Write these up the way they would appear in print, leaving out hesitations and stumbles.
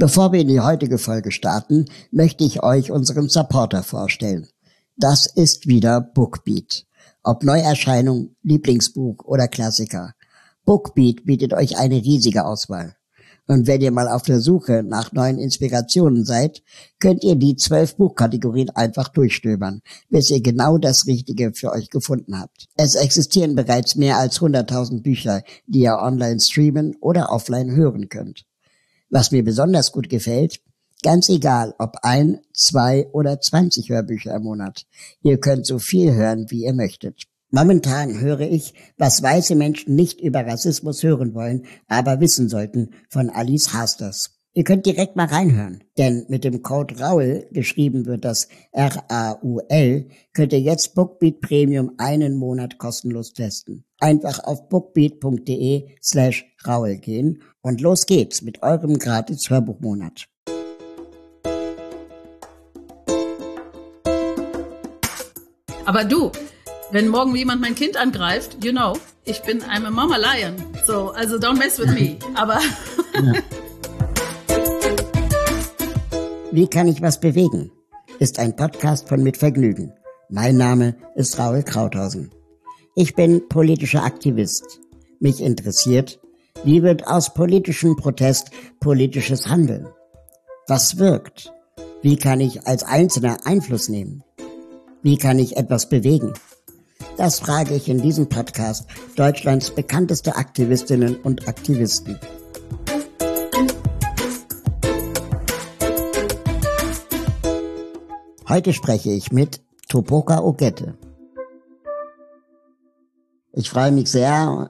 Bevor wir in die heutige Folge starten, möchte ich euch unseren Supporter vorstellen. Das ist wieder Bookbeat. Ob Neuerscheinung, Lieblingsbuch oder Klassiker. Bookbeat bietet euch eine riesige Auswahl. Und wenn ihr mal auf der Suche nach neuen Inspirationen seid, könnt ihr die 12 Buchkategorien einfach durchstöbern, bis ihr genau das Richtige für euch gefunden habt. Es existieren bereits mehr als 100.000 Bücher, die ihr online streamen oder offline hören könnt. Was mir besonders gut gefällt, ganz egal ob 1, 2 oder 20 Hörbücher im Monat, ihr könnt so viel hören, wie ihr möchtet. Momentan höre ich, was weiße Menschen nicht über Rassismus hören wollen, aber wissen sollten, von Alice Hasters. Ihr könnt direkt mal reinhören, denn mit dem Code RAUL, geschrieben wird das R-A-U-L, könnt ihr jetzt Bookbeat Premium einen Monat kostenlos testen. Einfach auf bookbeat.de/RAUL gehen und los geht's mit eurem gratis Hörbuchmonat. Aber du, wenn morgen jemand mein Kind angreift, ich bin I'm a Mama Lion. So, also don't mess with me. Aber ja. Wie kann ich was bewegen? Ist ein Podcast von Mit Vergnügen. Mein Name ist Raul Krauthausen. Ich bin politischer Aktivist. Mich interessiert, wie wird aus politischem Protest politisches Handeln? Was wirkt? Wie kann ich als Einzelner Einfluss nehmen? Wie kann ich etwas bewegen? Das frage ich in diesem Podcast Deutschlands bekannteste Aktivistinnen und Aktivisten. Heute spreche ich mit Tupoka Ogette. Ich freue mich sehr.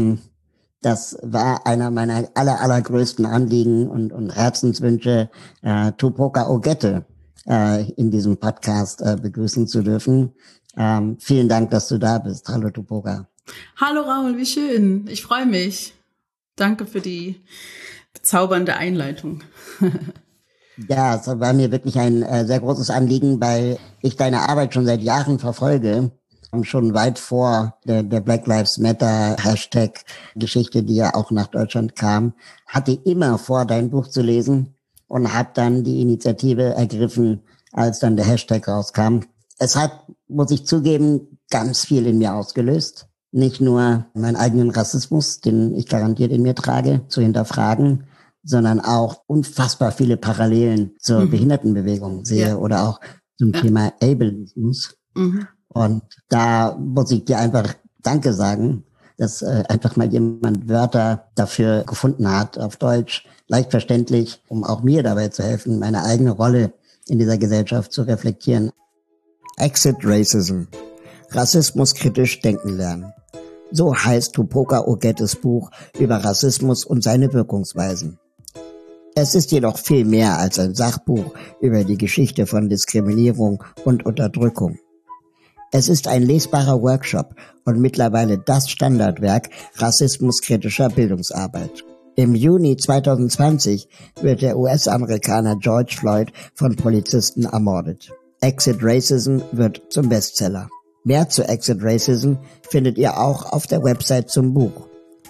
Das war einer meiner allergrößten Anliegen und Herzenswünsche, Tupoka Ogette in diesem Podcast begrüßen zu dürfen. Vielen Dank, dass du da bist. Hallo Tupoka. Hallo Raul, wie schön. Ich freue mich. Danke für die bezaubernde Einleitung. Ja, es war mir wirklich ein sehr großes Anliegen, weil ich deine Arbeit schon seit Jahren verfolge. Schon weit vor der Black Lives Matter Hashtag-Geschichte, die ja auch nach Deutschland kam, hatte immer vor, dein Buch zu lesen und habe dann die Initiative ergriffen, als dann der Hashtag rauskam. Es hat, muss ich zugeben, ganz viel in mir ausgelöst. Nicht nur meinen eigenen Rassismus, den ich garantiert in mir trage, zu hinterfragen, sondern auch unfassbar viele Parallelen zur Behindertenbewegung sehe oder auch zum Thema Ableismus. Und da muss ich dir einfach Danke sagen, dass einfach mal jemand Wörter dafür gefunden hat, auf Deutsch, leicht verständlich, um auch mir dabei zu helfen, meine eigene Rolle in dieser Gesellschaft zu reflektieren. Exit Racism. Rassismus kritisch denken lernen. So heißt Tupoka Ogettes Buch über Rassismus und seine Wirkungsweisen. Es ist jedoch viel mehr als ein Sachbuch über die Geschichte von Diskriminierung und Unterdrückung. Es ist ein lesbarer Workshop und mittlerweile das Standardwerk rassismuskritischer Bildungsarbeit. Im Juni 2020 wird der US-Amerikaner George Floyd von Polizisten ermordet. Exit Racism wird zum Bestseller. Mehr zu Exit Racism findet ihr auch auf der Website zum Buch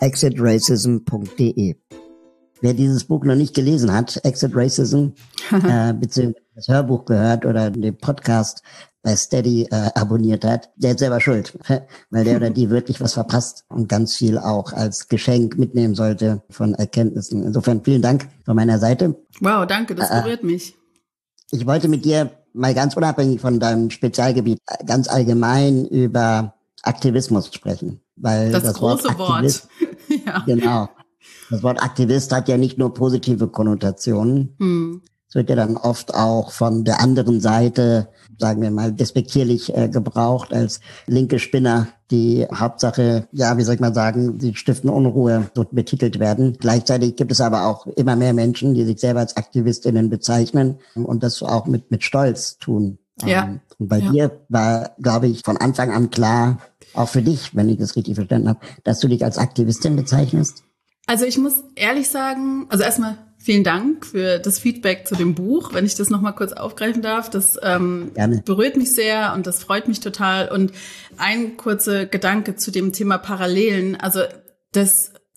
exitracism.de. Wer dieses Buch noch nicht gelesen hat, Exit Racism, beziehungsweise das Hörbuch gehört oder den Podcast bei Steady abonniert hat, der ist selber schuld, weil der oder die wirklich was verpasst und ganz viel auch als Geschenk mitnehmen sollte von Erkenntnissen. Insofern vielen Dank von meiner Seite. Wow, danke, das berührt mich. Ich wollte mit dir mal ganz unabhängig von deinem Spezialgebiet ganz allgemein über Aktivismus sprechen, weil das große Wort. Ja. Genau. Das Wort Aktivist hat ja nicht nur positive Konnotationen. Es wird ja dann oft auch von der anderen Seite, sagen wir mal, despektierlich gebraucht als linke Spinner, die Hauptsache, ja, wie soll ich mal sagen, sie stiften Unruhe, so betitelt werden. Gleichzeitig gibt es aber auch immer mehr Menschen, die sich selber als AktivistInnen bezeichnen und das auch mit Stolz tun. Ja. Und bei dir war, glaube ich, von Anfang an klar, auch für dich, wenn ich das richtig verstanden habe, dass du dich als Aktivistin bezeichnest. Also ich muss ehrlich sagen, also erstmal vielen Dank für das Feedback zu dem Buch, wenn ich das nochmal kurz aufgreifen darf. Das berührt mich sehr und das freut mich total. Und ein kurzer Gedanke zu dem Thema Parallelen. Also das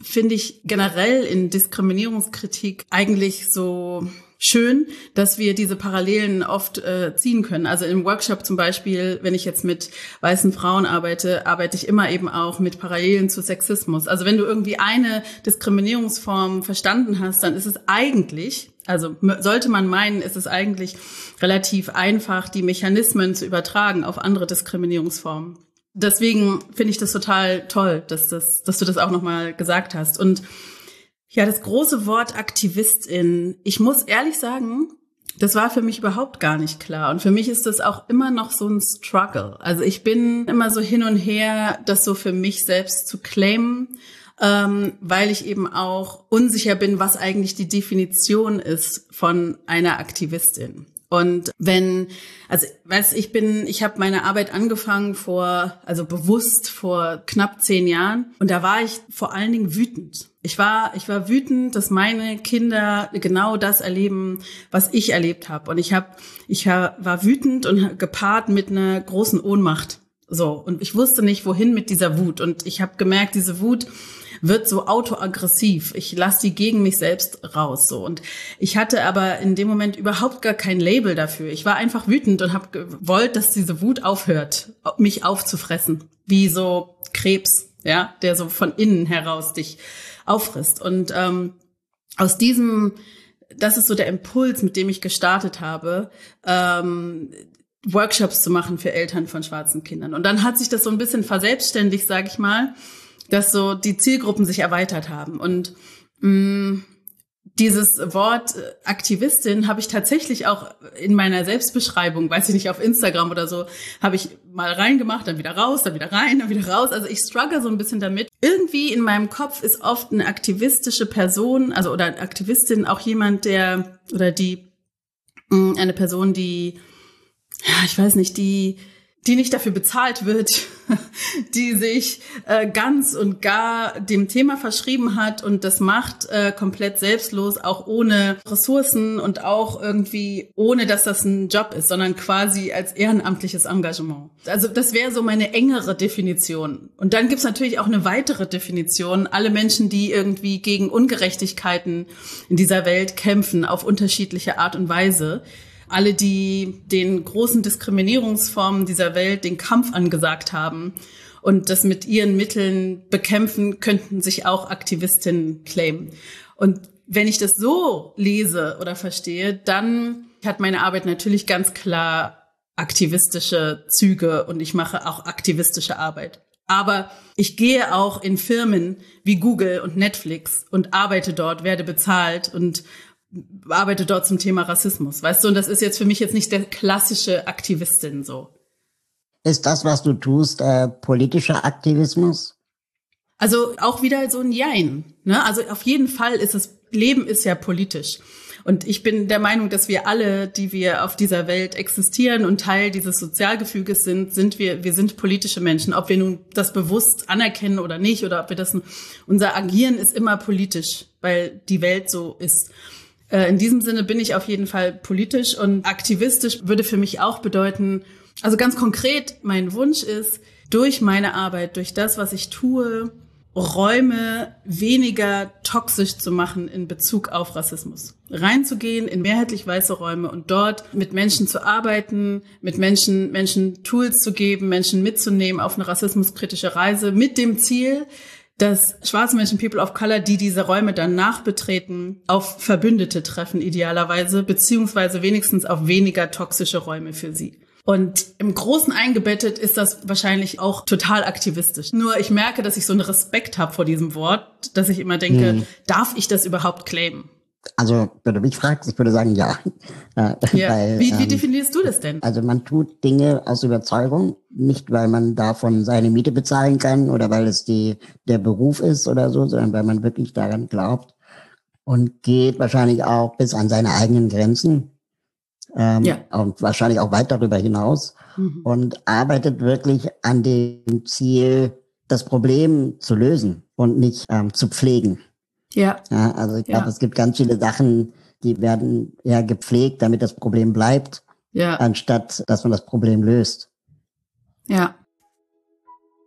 finde ich generell in Diskriminierungskritik eigentlich so schön, dass wir diese Parallelen oft ziehen können. Also im Workshop zum Beispiel, wenn ich jetzt mit weißen Frauen arbeite, arbeite ich immer eben auch mit Parallelen zu Sexismus. Also wenn du irgendwie eine Diskriminierungsform verstanden hast, dann ist es eigentlich, also sollte man meinen, ist es eigentlich relativ einfach, die Mechanismen zu übertragen auf andere Diskriminierungsformen. Deswegen finde ich das total toll, dass du das auch nochmal gesagt hast. Und ja, das große Wort Aktivistin, ich muss ehrlich sagen, das war für mich überhaupt gar nicht klar. Und für mich ist das auch immer noch so ein Struggle. Also ich bin immer so hin und her, das so für mich selbst zu claimen, weil ich eben auch unsicher bin, was eigentlich die Definition ist von einer Aktivistin. Und ich habe meine Arbeit angefangen bewusst vor knapp 10 Jahren. Und da war ich vor allen Dingen wütend. Ich war wütend, dass meine Kinder genau das erleben, was ich erlebt habe. Und ich war wütend und gepaart mit einer großen Ohnmacht. So. Und ich wusste nicht, wohin mit dieser Wut. Und ich habe gemerkt, diese Wut wird so autoaggressiv. Ich lasse die gegen mich selbst raus, so. Und ich hatte aber in dem Moment überhaupt gar kein Label dafür. Ich war einfach wütend und habe gewollt, dass diese Wut aufhört, mich aufzufressen. Wie so Krebs, ja, der so von innen heraus dich auffrisst. Und das ist so der Impuls, mit dem ich gestartet habe, Workshops zu machen für Eltern von schwarzen Kindern. Und dann hat sich das so ein bisschen verselbstständigt, sage ich mal, dass so die Zielgruppen sich erweitert haben. Und dieses Wort Aktivistin habe ich tatsächlich auch in meiner Selbstbeschreibung, weiß ich nicht, auf Instagram oder so, habe ich mal reingemacht, dann wieder raus, dann wieder rein, dann wieder raus. Also ich struggle so ein bisschen damit. Irgendwie in meinem Kopf ist oft eine aktivistische Person, oder eine Aktivistin auch jemand, eine Person, die, ja, ich weiß nicht, die nicht dafür bezahlt wird, die sich ganz und gar dem Thema verschrieben hat und das macht komplett selbstlos, auch ohne Ressourcen und auch irgendwie ohne, dass das ein Job ist, sondern quasi als ehrenamtliches Engagement. Also das wäre so meine engere Definition. Und dann gibt's natürlich auch eine weitere Definition. Alle Menschen, die irgendwie gegen Ungerechtigkeiten in dieser Welt kämpfen, auf unterschiedliche Art und Weise. Alle, die den großen Diskriminierungsformen dieser Welt den Kampf angesagt haben und das mit ihren Mitteln bekämpfen, könnten sich auch Aktivistinnen claimen. Und wenn ich das so lese oder verstehe, dann hat meine Arbeit natürlich ganz klar aktivistische Züge und ich mache auch aktivistische Arbeit. Aber ich gehe auch in Firmen wie Google und Netflix und arbeite dort, werde bezahlt und arbeite dort zum Thema Rassismus, weißt du? Und das ist jetzt für mich jetzt nicht der klassische Aktivistin so. Ist das, was du tust, politischer Aktivismus? Also auch wieder so ein Jein, ne? Also auf jeden Fall Leben ist ja politisch. Und ich bin der Meinung, dass wir alle, die wir auf dieser Welt existieren und Teil dieses Sozialgefüges sind wir sind politische Menschen. Ob wir nun das bewusst anerkennen oder nicht, oder ob wir unser Agieren ist immer politisch, weil die Welt so ist. In diesem Sinne bin ich auf jeden Fall politisch, und aktivistisch würde für mich auch bedeuten, also ganz konkret, mein Wunsch ist, durch meine Arbeit, durch das, was ich tue, Räume weniger toxisch zu machen in Bezug auf Rassismus. Reinzugehen in mehrheitlich weiße Räume und dort mit Menschen zu arbeiten, mit Menschen Tools zu geben, Menschen mitzunehmen auf eine rassismuskritische Reise mit dem Ziel, dass schwarze Menschen, People of Color, die diese Räume dann nachbetreten, auf Verbündete treffen idealerweise, beziehungsweise wenigstens auf weniger toxische Räume für sie. Und im Großen eingebettet ist das wahrscheinlich auch total aktivistisch. Nur ich merke, dass ich so einen Respekt habe vor diesem Wort, dass ich immer denke, darf ich das überhaupt claimen? Also, wenn du mich fragst, ich würde sagen, ja. Ja. Weil, wie definierst du das denn? Also man tut Dinge aus Überzeugung, nicht weil man davon seine Miete bezahlen kann oder weil es der Beruf ist oder so, sondern weil man wirklich daran glaubt und geht wahrscheinlich auch bis an seine eigenen Grenzen. Und wahrscheinlich auch weit darüber hinaus und arbeitet wirklich an dem Ziel, das Problem zu lösen und nicht zu pflegen. Ja, also ich glaube, es gibt ganz viele Sachen, die werden ja gepflegt, damit das Problem bleibt, anstatt dass man das Problem löst. Ja.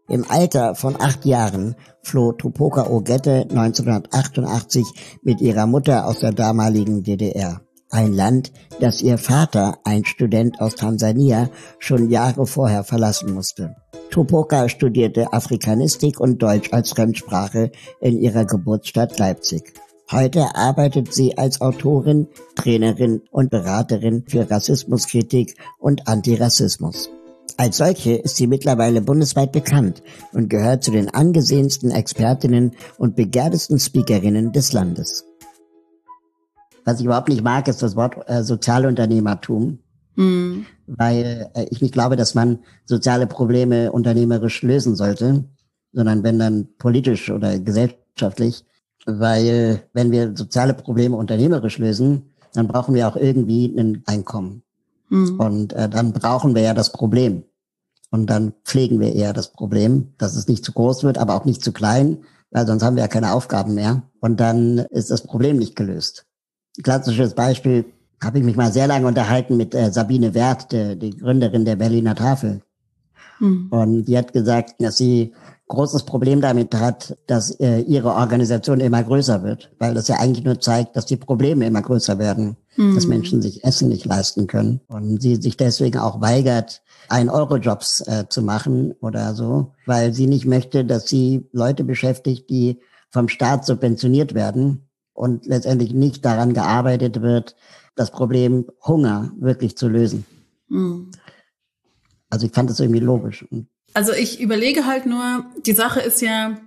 Im Alter von 8 Jahren floh Tupoka Ogette 1988 mit ihrer Mutter aus der damaligen DDR. Ein Land, das ihr Vater, ein Student aus Tansania, schon Jahre vorher verlassen musste. Tupoka studierte Afrikanistik und Deutsch als Fremdsprache in ihrer Geburtsstadt Leipzig. Heute arbeitet sie als Autorin, Trainerin und Beraterin für Rassismuskritik und Antirassismus. Als solche ist sie mittlerweile bundesweit bekannt und gehört zu den angesehensten Expertinnen und begehrtesten Speakerinnen des Landes. Was ich überhaupt nicht mag, ist das Wort Sozialunternehmertum, weil ich nicht glaube, dass man soziale Probleme unternehmerisch lösen sollte, sondern wenn dann politisch oder gesellschaftlich, weil wenn wir soziale Probleme unternehmerisch lösen, dann brauchen wir auch irgendwie ein Einkommen. Und dann brauchen wir ja das Problem. Und dann pflegen wir eher das Problem, dass es nicht zu groß wird, aber auch nicht zu klein, weil sonst haben wir ja keine Aufgaben mehr. Und dann ist das Problem nicht gelöst. Klassisches Beispiel, habe ich mich mal sehr lange unterhalten mit Sabine Werth, die Gründerin der Berliner Tafel. Und die hat gesagt, dass sie großes Problem damit hat, dass ihre Organisation immer größer wird, weil das ja eigentlich nur zeigt, dass die Probleme immer größer werden, dass Menschen sich Essen nicht leisten können und sie sich deswegen auch weigert, 1-Euro-Jobs zu machen oder so, weil sie nicht möchte, dass sie Leute beschäftigt, die vom Staat subventioniert werden und letztendlich nicht daran gearbeitet wird, das Problem Hunger wirklich zu lösen. Also ich fand das irgendwie logisch. Also ich überlege halt nur, die Sache ist ja,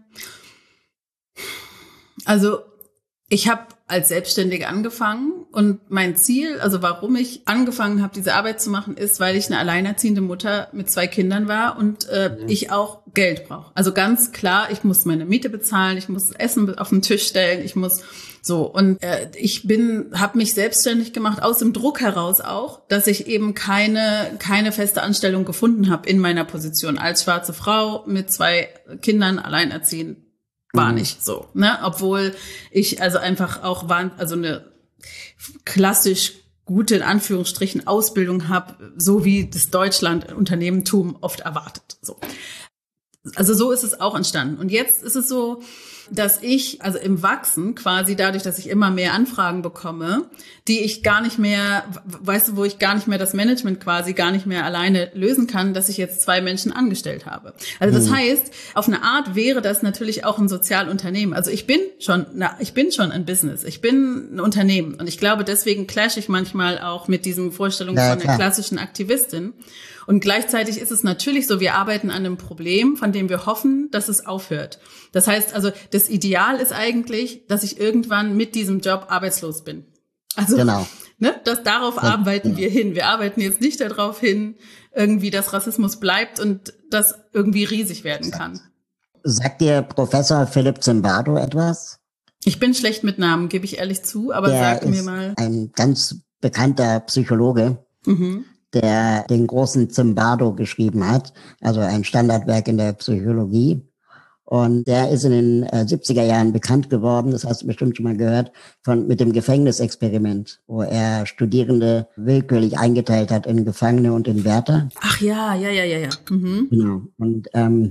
also ich habe als Selbstständige angefangen und mein Ziel, also warum ich angefangen habe, diese Arbeit zu machen, ist, weil ich eine alleinerziehende Mutter mit 2 Kindern war und ich auch Geld brauche. Also ganz klar, ich muss meine Miete bezahlen, ich muss Essen auf den Tisch stellen, ich muss so. Und ich habe mich selbstständig gemacht aus dem Druck heraus auch, dass ich eben keine feste Anstellung gefunden habe in meiner Position als schwarze Frau mit 2 Kindern alleinerziehend. War nicht so, ne? Obwohl ich also einfach auch eine klassisch gute, in Anführungsstrichen, Ausbildung habe, so wie das Deutschland-Unternehmertum oft erwartet. So. Also so ist es auch entstanden. Und jetzt ist es so, dass ich, also im Wachsen quasi dadurch, dass ich immer mehr Anfragen bekomme, die ich gar nicht mehr, weißt du, wo ich gar nicht mehr das Management quasi gar nicht mehr alleine lösen kann, dass ich jetzt 2 Menschen angestellt habe. Also das heißt, auf eine Art wäre das natürlich auch ein Sozialunternehmen. Also ich bin schon ein Business, ich bin ein Unternehmen und ich glaube, deswegen clash ich manchmal auch mit diesen Vorstellungen von der klassischen Aktivistin. Und gleichzeitig ist es natürlich so, wir arbeiten an einem Problem, von dem wir hoffen, dass es aufhört. Das heißt also, das Ideal ist eigentlich, dass ich irgendwann mit diesem Job arbeitslos bin. Also, genau. Ne, darauf arbeiten wir hin. Wir arbeiten jetzt nicht darauf hin, irgendwie, dass Rassismus bleibt und das irgendwie riesig werden kann. Sagt dir Professor Philipp Zimbardo etwas? Ich bin schlecht mit Namen, gebe ich ehrlich zu, aber sag mir mal. Ein ganz bekannter Psychologe. Der den großen Zimbardo geschrieben hat, also ein Standardwerk in der Psychologie. Und der ist in den 70er Jahren bekannt geworden, das hast du bestimmt schon mal gehört, mit dem Gefängnisexperiment, wo er Studierende willkürlich eingeteilt hat in Gefangene und in Wärter. Ach ja. Genau. Und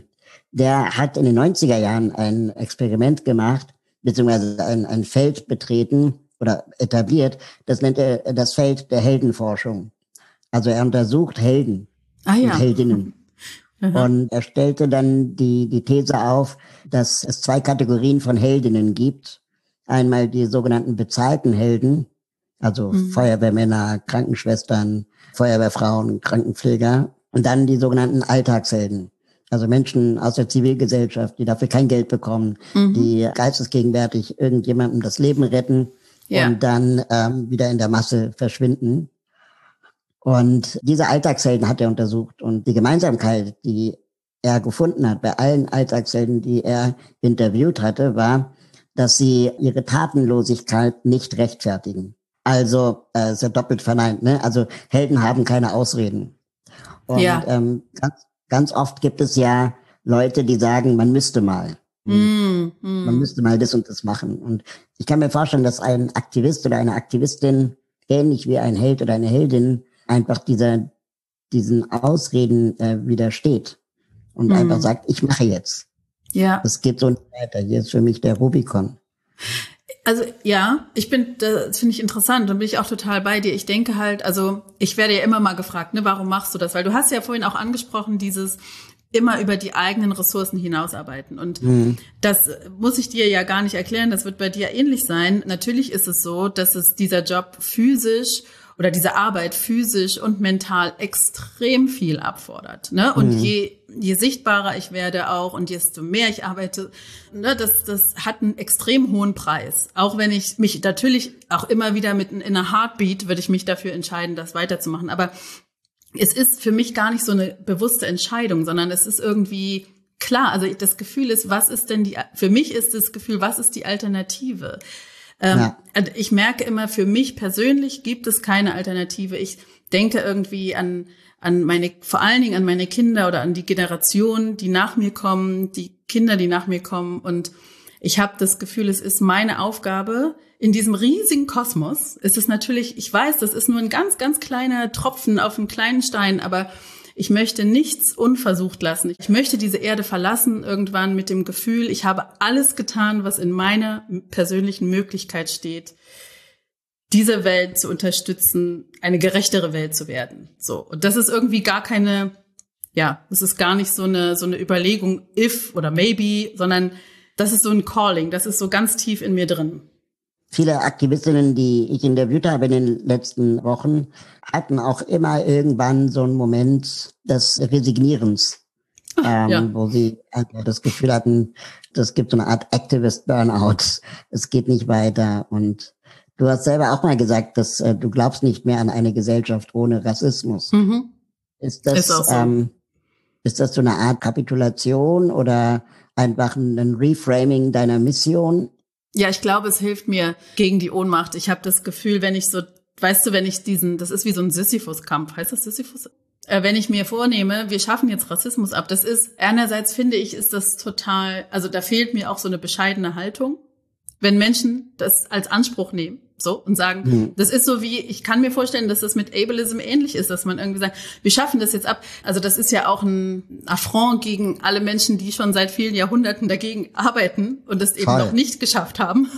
der hat in den 90er Jahren ein Experiment gemacht, beziehungsweise ein Feld betreten oder etabliert, das nennt er das Feld der Heldenforschung. Also er untersucht Helden und Heldinnen. Und er stellte dann die These auf, dass es 2 Kategorien von Heldinnen gibt. Einmal die sogenannten bezahlten Helden, also Feuerwehrmänner, Krankenschwestern, Feuerwehrfrauen, Krankenpfleger. Und dann die sogenannten Alltagshelden. Also Menschen aus der Zivilgesellschaft, die dafür kein Geld bekommen, die geistesgegenwärtig irgendjemandem das Leben retten und dann wieder in der Masse verschwinden. Und diese Alltagshelden hat er untersucht und die Gemeinsamkeit, die er gefunden hat bei allen Alltagshelden, die er interviewt hatte, war, dass sie ihre Tatenlosigkeit nicht rechtfertigen. Also ist ja doppelt verneint, ne? Also Helden haben keine Ausreden. Und ganz oft gibt es ja Leute, die sagen, man müsste mal. Man müsste mal das und das machen. Und ich kann mir vorstellen, dass ein Aktivist oder eine Aktivistin, ähnlich wie ein Held oder eine Heldin, einfach diesen Ausreden widersteht und einfach sagt, ich mache jetzt. Ja. Das geht so nicht weiter. Hier ist für mich der Rubikon. Also ja, das finde ich interessant und bin ich auch total bei dir. Ich denke halt, also ich werde ja immer mal gefragt, ne, warum machst du das? Weil du hast ja vorhin auch angesprochen, dieses immer über die eigenen Ressourcen hinausarbeiten. Und das muss ich dir ja gar nicht erklären, das wird bei dir ähnlich sein. Natürlich ist es so, dass es dieser Job physisch oder diese Arbeit physisch und mental extrem viel abfordert. Ne? Und je sichtbarer ich werde auch und desto mehr ich arbeite, ne, das hat einen extrem hohen Preis. Auch wenn ich mich natürlich auch immer wieder in einer Heartbeat würde ich mich dafür entscheiden, das weiterzumachen. Aber es ist für mich gar nicht so eine bewusste Entscheidung, sondern es ist irgendwie klar. Also das Gefühl ist, für mich ist das Gefühl, was ist die Alternative? Ich merke immer, für mich persönlich gibt es keine Alternative. Ich denke irgendwie vor allen Dingen an meine Kinder oder an die Generation, die nach mir kommen, die Kinder, die nach mir kommen. Und ich habe das Gefühl, es ist meine Aufgabe, in diesem riesigen Kosmos ist es natürlich, ich weiß, das ist nur ein ganz, ganz kleiner Tropfen auf einem kleinen Stein, aber ich möchte nichts unversucht lassen. Ich möchte diese Erde verlassen irgendwann mit dem Gefühl, ich habe alles getan, was in meiner persönlichen Möglichkeit steht, diese Welt zu unterstützen, eine gerechtere Welt zu werden. So. Und das ist irgendwie das ist gar nicht so eine Überlegung, if oder maybe, sondern das ist so ein Calling, das ist so ganz tief in mir drin. Viele Aktivistinnen, die ich interviewt habe in den letzten Wochen, hatten auch immer irgendwann so einen Moment des Resignierens, wo sie das Gefühl hatten, das gibt so eine Art Activist Burnout. Es geht nicht weiter. Und du hast selber auch mal gesagt, dass du glaubst nicht mehr an eine Gesellschaft ohne Rassismus. Ist das auch so? Ist das so eine Art Kapitulation oder einfach ein Reframing deiner Mission? Ja, ich glaube, es hilft mir gegen die Ohnmacht. Ich habe das Gefühl, wenn ich das ist wie so ein Sisyphus-Kampf. Heißt das Sisyphus? Wenn ich mir vornehme, wir schaffen jetzt Rassismus ab, das ist, einerseits finde ich, ist das total, also da fehlt mir auch so eine bescheidene Haltung. Wenn Menschen das als Anspruch nehmen, so, und sagen, das ist so wie, ich kann mir vorstellen, dass das mit Ableism ähnlich ist, dass man irgendwie sagt, wir schaffen das jetzt ab. Also das ist ja auch ein Affront gegen alle Menschen, die schon seit vielen Jahrhunderten dagegen arbeiten und es eben noch nicht geschafft haben.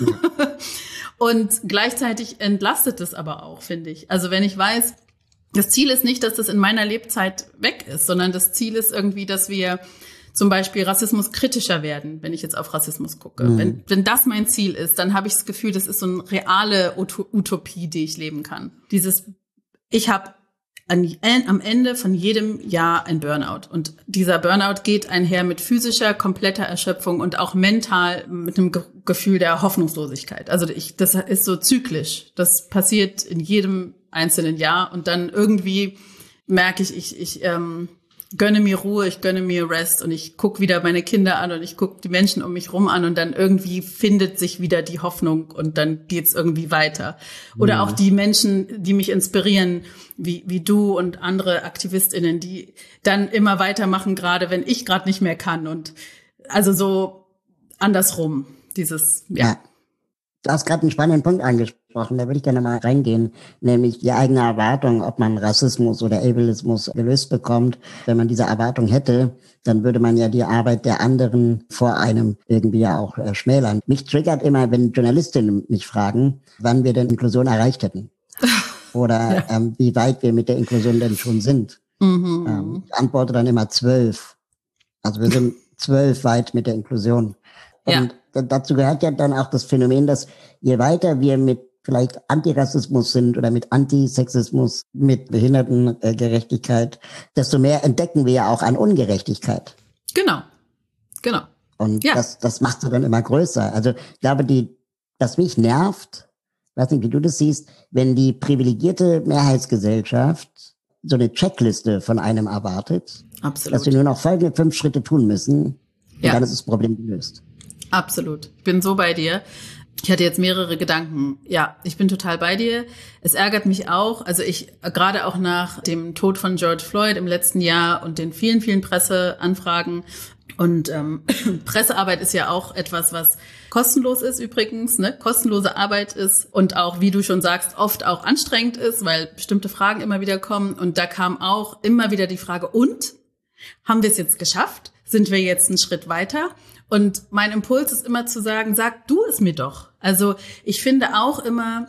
Und gleichzeitig entlastet es aber auch, finde ich. Also wenn ich weiß, das Ziel ist nicht, dass das in meiner Lebzeit weg ist, sondern das Ziel ist irgendwie, dass wir zum Beispiel Rassismus kritischer werden, wenn ich jetzt auf Rassismus gucke. Wenn das mein Ziel ist, dann habe ich das Gefühl, das ist so eine reale Utopie, die ich leben kann. Ich habe am Ende von jedem Jahr ein Burnout. Und dieser Burnout geht einher mit physischer, kompletter Erschöpfung und auch mental mit einem Gefühl der Hoffnungslosigkeit. Also das ist so zyklisch. Das passiert in jedem einzelnen Jahr. Und dann irgendwie merke ich gönne mir Ruhe, ich gönne mir Rest und ich gucke wieder meine Kinder an und ich gucke die Menschen um mich rum an und dann irgendwie findet sich wieder die Hoffnung und dann geht's irgendwie weiter. Oder auch die Menschen, die mich inspirieren, wie du und andere AktivistInnen, die dann immer weitermachen, gerade wenn ich gerade nicht mehr kann und also so andersrum, Ja. Du hast gerade einen spannenden Punkt angesprochen, da würde ich gerne mal reingehen, nämlich die eigene Erwartung, ob man Rassismus oder Ableismus gelöst bekommt. Wenn man diese Erwartung hätte, dann würde man ja die Arbeit der anderen vor einem irgendwie ja auch schmälern. Mich triggert immer, wenn Journalistinnen mich fragen, wann wir denn Inklusion erreicht hätten. Oder wie weit wir mit der Inklusion denn schon sind. Ich antworte dann immer 12. Also wir sind 12 weit mit der Inklusion. Und dazu gehört ja dann auch das Phänomen, dass je weiter wir mit vielleicht Antirassismus sind oder mit Antisexismus, mit Behindertengerechtigkeit, desto mehr entdecken wir ja auch an Ungerechtigkeit. Genau. Und das macht sie dann immer größer. Also ich glaube, was mich nervt, weiß nicht, wie du das siehst, wenn die privilegierte Mehrheitsgesellschaft so eine Checkliste von einem erwartet, Absolut. Dass wir nur noch folgende 5 Schritte tun müssen, und dann ist das Problem gelöst. Absolut. Ich bin so bei dir. Ich hatte jetzt mehrere Gedanken. Ja, ich bin total bei dir. Es ärgert mich auch. Also gerade auch nach dem Tod von George Floyd im letzten Jahr und den vielen, vielen Presseanfragen. Und Pressearbeit ist ja auch etwas, was kostenlos ist übrigens, ne? Kostenlose Arbeit ist und auch, wie du schon sagst, oft auch anstrengend ist, weil bestimmte Fragen immer wieder kommen. Und da kam auch immer wieder die Frage, und? Haben wir es jetzt geschafft? Sind wir jetzt einen Schritt weiter? Und mein Impuls ist immer zu sagen, sag du es mir doch. Also ich finde auch immer,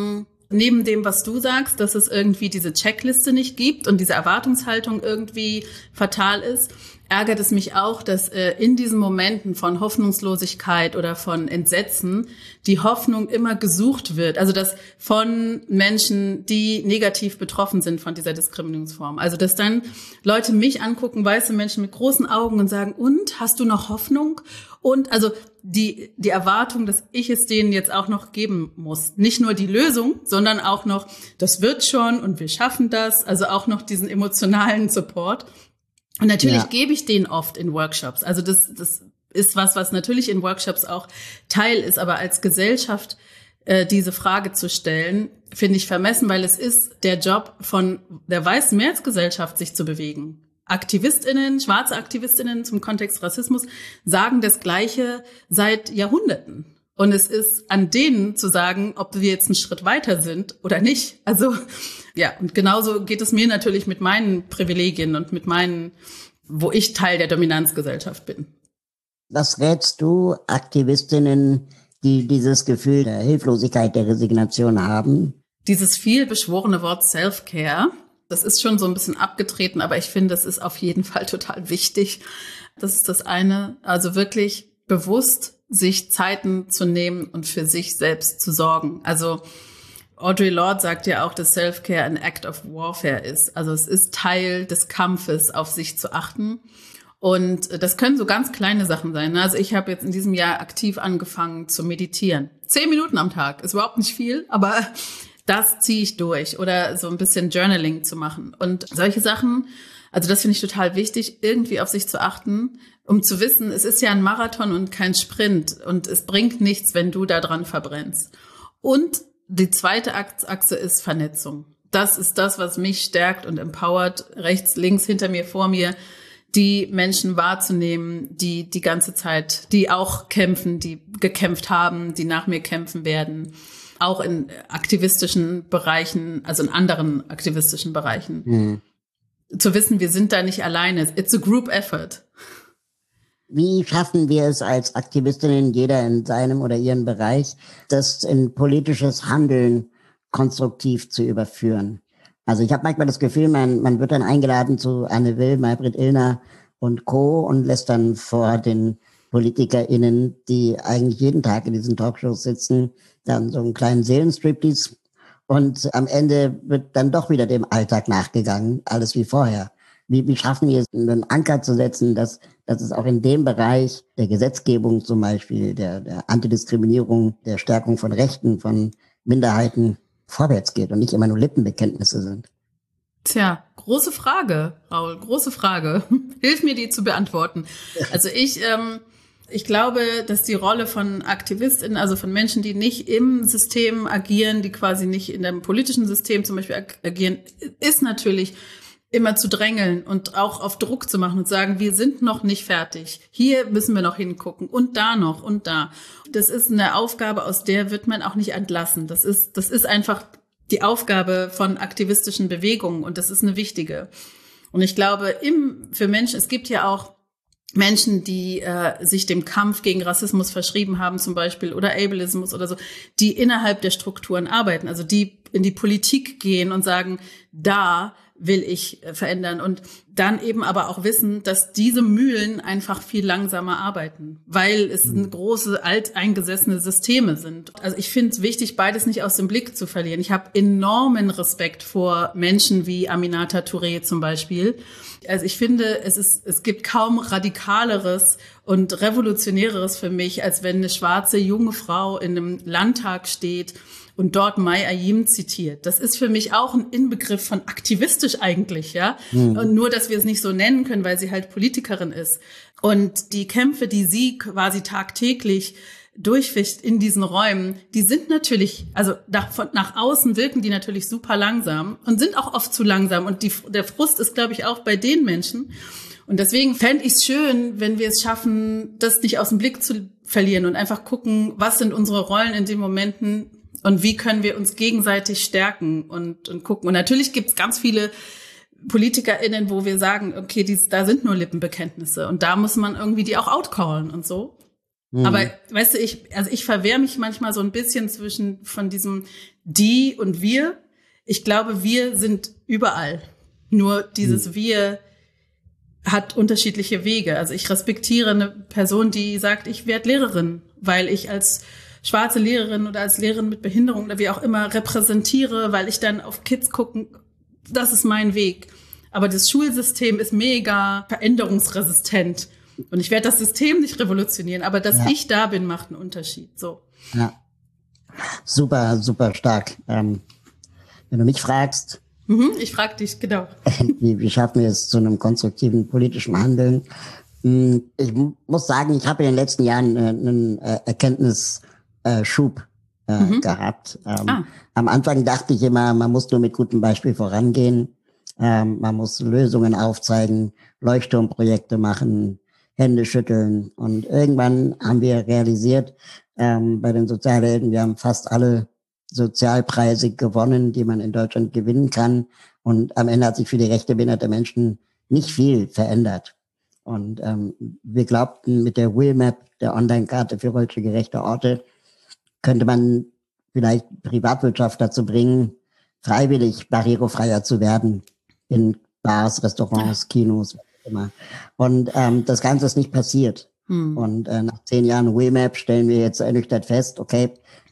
neben dem, was du sagst, dass es irgendwie diese Checkliste nicht gibt und diese Erwartungshaltung irgendwie fatal ist, ärgert es mich auch, dass in diesen Momenten von Hoffnungslosigkeit oder von Entsetzen die Hoffnung immer gesucht wird. Also dass von Menschen, die negativ betroffen sind von dieser Diskriminierungsform. Also dass dann Leute mich angucken, weiße Menschen mit großen Augen und sagen, und, hast du noch Hoffnung? Und also die Erwartung, dass ich es denen jetzt auch noch geben muss. Nicht nur die Lösung, sondern auch noch, das wird schon und wir schaffen das. Also auch noch diesen emotionalen Support. Und natürlich gebe ich den oft in Workshops. Also das ist was natürlich in Workshops auch Teil ist. Aber als Gesellschaft diese Frage zu stellen, finde ich vermessen, weil es ist der Job von der weißen Mehrheitsgesellschaft, sich zu bewegen. AktivistInnen, schwarze AktivistInnen zum Kontext Rassismus sagen das Gleiche seit Jahrhunderten. Und es ist an denen zu sagen, ob wir jetzt einen Schritt weiter sind oder nicht. Also ja, und genauso geht es mir natürlich mit meinen Privilegien und mit meinen, wo ich Teil der Dominanzgesellschaft bin. Was rätst du Aktivistinnen, die dieses Gefühl der Hilflosigkeit, der Resignation haben? Dieses viel beschworene Wort Self-Care, das ist schon so ein bisschen abgetreten, aber ich finde, das ist auf jeden Fall total wichtig. Das ist das eine, also wirklich bewusst sich Zeiten zu nehmen und für sich selbst zu sorgen. Also Audre Lorde sagt ja auch, dass Self-Care ein Act of Warfare ist. Also es ist Teil des Kampfes, auf sich zu achten. Und das können so ganz kleine Sachen sein. Also ich habe jetzt in diesem Jahr aktiv angefangen zu meditieren. 10 Minuten am Tag ist überhaupt nicht viel, aber das ziehe ich durch. Oder so ein bisschen Journaling zu machen. Und solche Sachen, also das finde ich total wichtig, irgendwie auf sich zu achten, um zu wissen, es ist ja ein Marathon und kein Sprint. Und es bringt nichts, wenn du da dran verbrennst. Und die zweite Achse ist Vernetzung. Das ist das, was mich stärkt und empowert, rechts, links, hinter mir, vor mir, die Menschen wahrzunehmen, die die ganze Zeit, die auch kämpfen, die gekämpft haben, die nach mir kämpfen werden. Auch in aktivistischen Bereichen, also in anderen aktivistischen Bereichen. Zu wissen, wir sind da nicht alleine. It's a group effort. Wie schaffen wir es als Aktivistinnen, jeder in seinem oder ihrem Bereich, das in politisches Handeln konstruktiv zu überführen? Also ich habe manchmal das Gefühl, man wird dann eingeladen zu Anne Will, Maybrit Illner und Co. und lässt dann vor den PolitikerInnen, die eigentlich jeden Tag in diesen Talkshows sitzen, dann so einen kleinen Seelenstriptease. Und am Ende wird dann doch wieder dem Alltag nachgegangen, alles wie vorher. Wie schaffen wir es, einen Anker zu setzen, dass es auch in dem Bereich der Gesetzgebung zum Beispiel, der Antidiskriminierung, der Stärkung von Rechten, von Minderheiten vorwärts geht und nicht immer nur Lippenbekenntnisse sind? Tja, große Frage, Raul, große Frage. Hilf mir, die zu beantworten. Also ich glaube, dass die Rolle von AktivistInnen, also von Menschen, die nicht im System agieren, die quasi nicht in dem politischen System zum Beispiel agieren, ist natürlich immer zu drängeln und auch auf Druck zu machen und sagen, wir sind noch nicht fertig. Hier müssen wir noch hingucken und da noch und da. Das ist eine Aufgabe, aus der wird man auch nicht entlassen. Das ist einfach die Aufgabe von aktivistischen Bewegungen und das ist eine wichtige. Und ich glaube, für Menschen, es gibt ja auch Menschen, die sich dem Kampf gegen Rassismus verschrieben haben zum Beispiel oder Ableismus oder so, die innerhalb der Strukturen arbeiten, also die in die Politik gehen und sagen, da will ich verändern und dann eben aber auch wissen, dass diese Mühlen einfach viel langsamer arbeiten, weil es große, alteingesessene Systeme sind. Also ich finde es wichtig, beides nicht aus dem Blick zu verlieren. Ich habe enormen Respekt vor Menschen wie Aminata Touré zum Beispiel. Also ich finde, es gibt kaum radikaleres und revolutionäreres für mich, als wenn eine schwarze junge Frau in einem Landtag steht und dort Mai Ayim zitiert. Das ist für mich auch ein Inbegriff von aktivistisch eigentlich, ja. Und nur, dass wir es nicht so nennen können, weil sie halt Politikerin ist. Und die Kämpfe, die sie quasi tagtäglich durchficht in diesen Räumen, die sind natürlich, also nach außen wirken die natürlich super langsam und sind auch oft zu langsam. Und der Frust ist, glaube ich, auch bei den Menschen. Und deswegen fände ich es schön, wenn wir es schaffen, das nicht aus dem Blick zu verlieren und einfach gucken, was sind unsere Rollen in den Momenten, und wie können wir uns gegenseitig stärken und gucken. Und natürlich gibt es ganz viele PolitikerInnen, wo wir sagen, okay, da sind nur Lippenbekenntnisse und da muss man irgendwie die auch outcallen und so. Aber weißt du, ich verwehre mich manchmal so ein bisschen von diesem die und wir. Ich glaube, wir sind überall. Nur dieses wir hat unterschiedliche Wege. Also ich respektiere eine Person, die sagt, ich werde Lehrerin, weil ich als schwarze Lehrerin oder als Lehrerin mit Behinderung oder wie auch immer repräsentiere, weil ich dann auf Kids gucken, das ist mein Weg. Aber das Schulsystem ist mega veränderungsresistent. Und ich werde das System nicht revolutionieren, aber dass ich da bin, macht einen Unterschied. So. Ja. Super, super stark. Wenn du mich fragst, ich frage dich, genau. Wie schaffen wir es zu einem konstruktiven politischen Handeln? Ich muss sagen, ich habe in den letzten Jahren einen Erkenntnisschub gehabt. Am Anfang dachte ich immer, man muss nur mit gutem Beispiel vorangehen. Man muss Lösungen aufzeigen, Leuchtturmprojekte machen, Hände schütteln. Und irgendwann haben wir realisiert, bei den Sozialhelden, wir haben fast alle Sozialpreise gewonnen, die man in Deutschland gewinnen kann. Und am Ende hat sich für die Rechte behinderter Menschen nicht viel verändert. Und wir glaubten, mit der WillMap, der Online-Karte für rollstuhlgerechte Orte, könnte man vielleicht Privatwirtschaft dazu bringen, freiwillig barrierefreier zu werden in Bars, Restaurants, Kinos, was immer. Und das Ganze ist nicht passiert. Und nach 10 Jahren WillMap stellen wir jetzt ernüchtert fest, okay,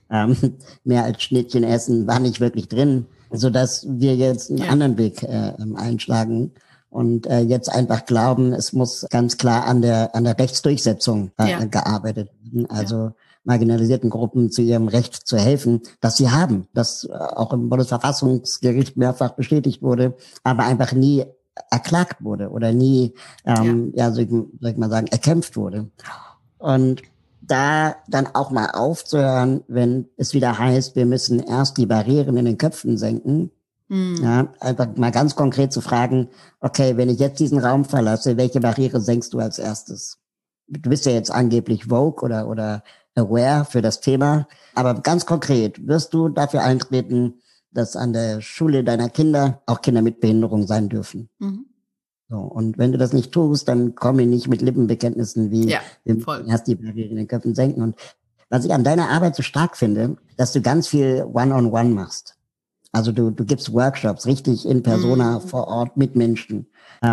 mehr als Schnittchen essen war nicht wirklich drin, sodass wir jetzt einen anderen Weg einschlagen und jetzt einfach glauben, es muss ganz klar an der Rechtsdurchsetzung gearbeitet werden. Also marginalisierten Gruppen zu ihrem Recht zu helfen, das sie haben, das auch im Bundesverfassungsgericht mehrfach bestätigt wurde, aber einfach nie erklagt wurde oder nie, soll ich mal sagen, erkämpft wurde. Und da dann auch mal aufzuhören, wenn es wieder heißt, wir müssen erst die Barrieren in den Köpfen senken, einfach mal ganz konkret zu fragen, okay, wenn ich jetzt diesen Raum verlasse, welche Barriere senkst du als erstes? Du bist ja jetzt angeblich Vogue oder aware für das Thema, aber ganz konkret, wirst du dafür eintreten, dass an der Schule deiner Kinder auch Kinder mit Behinderung sein dürfen? So, und wenn du das nicht tust, dann komme ich nicht mit Lippenbekenntnissen wie wir müssen erst die Barriere in den Köpfen senken. Und was ich an deiner Arbeit so stark finde, dass du ganz viel One-on-One machst. Also du gibst Workshops richtig in Persona vor Ort mit Menschen.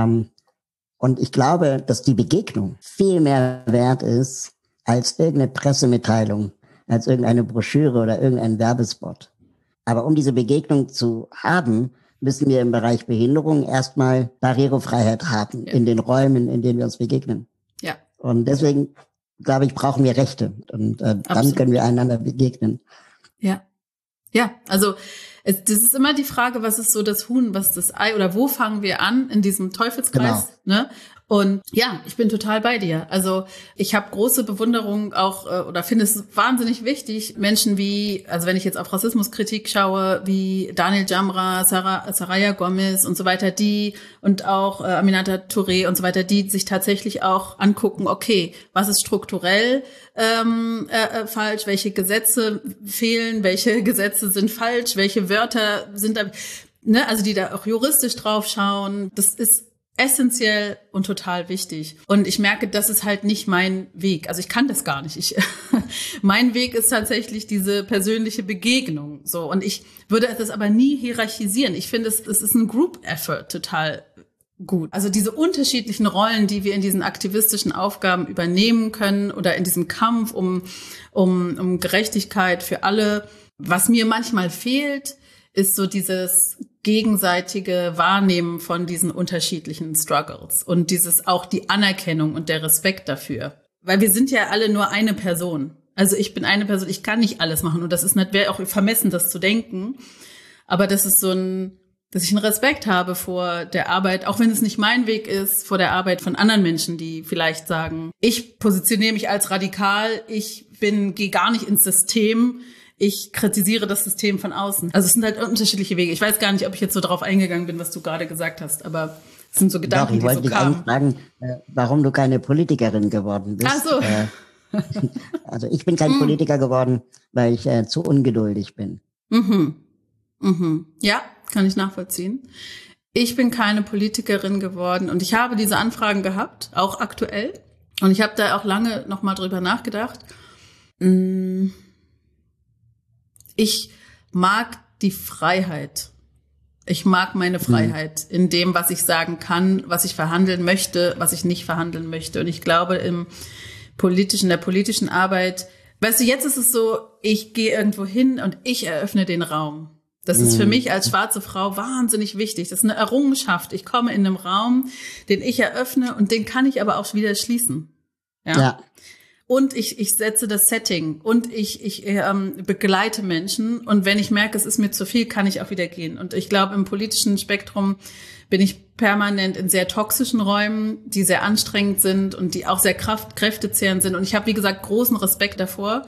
Und ich glaube, dass die Begegnung viel mehr wert ist als irgendeine Pressemitteilung, als irgendeine Broschüre oder irgendein Werbespot. Aber um diese Begegnung zu haben, müssen wir im Bereich Behinderung erstmal Barrierefreiheit haben in den Räumen, in denen wir uns begegnen. Ja. Und deswegen, glaube ich, brauchen wir Rechte. Und dann können wir einander begegnen. Ja. Ja, also das ist immer die Frage, was ist so das Huhn, was ist das Ei oder wo fangen wir an in diesem Teufelskreis, ne? Und ja, ich bin total bei dir. Also ich habe große Bewunderung auch oder finde es wahnsinnig wichtig, Menschen wie, also wenn ich jetzt auf Rassismuskritik schaue, wie Daniel Jamra, Saraya Gomez und so weiter, die und auch Aminata Touré und so weiter, die sich tatsächlich auch angucken, okay, was ist strukturell falsch, welche Gesetze fehlen, welche Gesetze sind falsch, welche Wörter sind da, ne, also die da auch juristisch drauf schauen. Das ist essentiell und total wichtig. Und ich merke, das ist halt nicht mein Weg. Also ich kann das gar nicht. Mein Weg ist tatsächlich diese persönliche Begegnung. So. Und ich würde das aber nie hierarchisieren. Ich finde, es ist ein Group-Effort total gut. Also diese unterschiedlichen Rollen, die wir in diesen aktivistischen Aufgaben übernehmen können oder in diesem Kampf um Gerechtigkeit für alle. Was mir manchmal fehlt, ist so dieses gegenseitige Wahrnehmen von diesen unterschiedlichen Struggles und dieses auch die Anerkennung und der Respekt dafür. Weil wir sind ja alle nur eine Person. Also ich bin eine Person, ich kann nicht alles machen und das ist nicht, wäre auch vermessen, das zu denken. Aber das ist so dass ich einen Respekt habe vor der Arbeit, auch wenn es nicht mein Weg ist, vor der Arbeit von anderen Menschen, die vielleicht sagen, ich positioniere mich als radikal, gehe gar nicht ins System, ich kritisiere das System von außen. Also es sind halt unterschiedliche Wege. Ich weiß gar nicht, ob ich jetzt so darauf eingegangen bin, was du gerade gesagt hast, aber es sind so Gedanken, die so kamen. Ich wollte dich eigentlich fragen, warum du keine Politikerin geworden bist. Ach so. Also ich bin kein Politiker geworden, weil ich zu ungeduldig bin. Ja, kann ich nachvollziehen. Ich bin keine Politikerin geworden und ich habe diese Anfragen gehabt, auch aktuell. Und ich habe da auch lange noch mal drüber nachgedacht. Ich mag die Freiheit. Ich mag meine Freiheit in dem, was ich sagen kann, was ich verhandeln möchte, was ich nicht verhandeln möchte. Und ich glaube, in der politischen Arbeit, weißt du, jetzt ist es so, ich gehe irgendwo hin und ich eröffne den Raum. Das ist für mich als schwarze Frau wahnsinnig wichtig. Das ist eine Errungenschaft. Ich komme in einem Raum, den ich eröffne und den kann ich aber auch wieder schließen. Ja. Und ich setze das Setting und ich begleite Menschen. Und wenn ich merke, es ist mir zu viel, kann ich auch wieder gehen. Und ich glaube, im politischen Spektrum bin ich permanent in sehr toxischen Räumen, die sehr anstrengend sind und die auch sehr kräftezehrend sind. Und ich habe, wie gesagt, großen Respekt davor.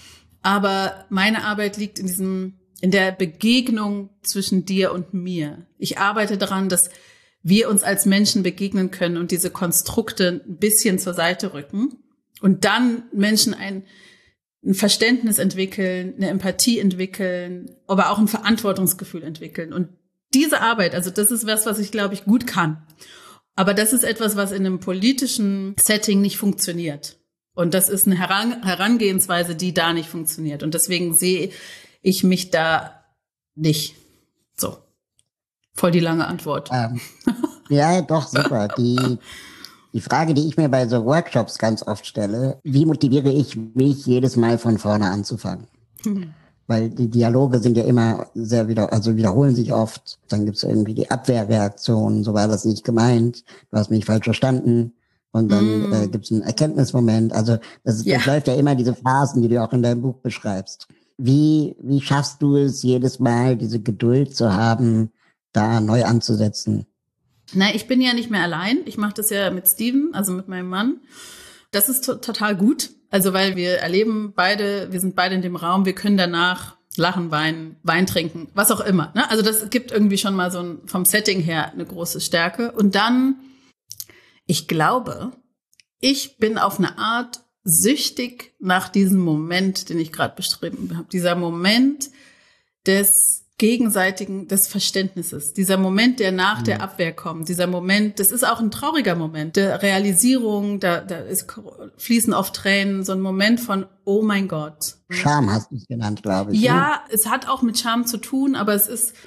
Aber meine Arbeit liegt in der Begegnung zwischen dir und mir. Ich arbeite daran, dass wir uns als Menschen begegnen können und diese Konstrukte ein bisschen zur Seite rücken. Und dann Menschen ein Verständnis entwickeln, eine Empathie entwickeln, aber auch ein Verantwortungsgefühl entwickeln. Und diese Arbeit, also das ist was ich, glaube ich, gut kann. Aber das ist etwas, was in einem politischen Setting nicht funktioniert. Und das ist eine Herangehensweise, die da nicht funktioniert. Und deswegen sehe ich mich da nicht. So. Voll die lange Antwort. Ja, doch, super. Die Frage, die ich mir bei so Workshops ganz oft stelle, wie motiviere ich mich, jedes Mal von vorne anzufangen? Weil die Dialoge sind ja immer wiederholen sich oft. Dann gibt's irgendwie die Abwehrreaktion, so war das nicht gemeint, du hast mich falsch verstanden. Und dann gibt's einen Erkenntnismoment. Also das läuft ja immer diese Phasen, die du auch in deinem Buch beschreibst. Wie schaffst du es, jedes Mal diese Geduld zu haben, da neu anzusetzen? Na, ich bin ja nicht mehr allein. Ich mache das ja mit Steven, also mit meinem Mann. Das ist total gut. Also, weil wir sind beide in dem Raum, wir können danach lachen, Wein trinken, was auch immer. Ne? Also das gibt irgendwie schon mal vom Setting her eine große Stärke. Und dann, ich glaube, ich bin auf eine Art süchtig nach diesem Moment, den ich gerade beschrieben habe. Dieser Moment des Verständnisses. Dieser Moment, der nach der Abwehr kommt. Dieser Moment, das ist auch ein trauriger Moment der Realisierung, fließen oft Tränen, so ein Moment von, oh mein Gott. Scham hast du es genannt, glaube ich. Ja, ne? Es hat auch mit Scham zu tun, aber es ist,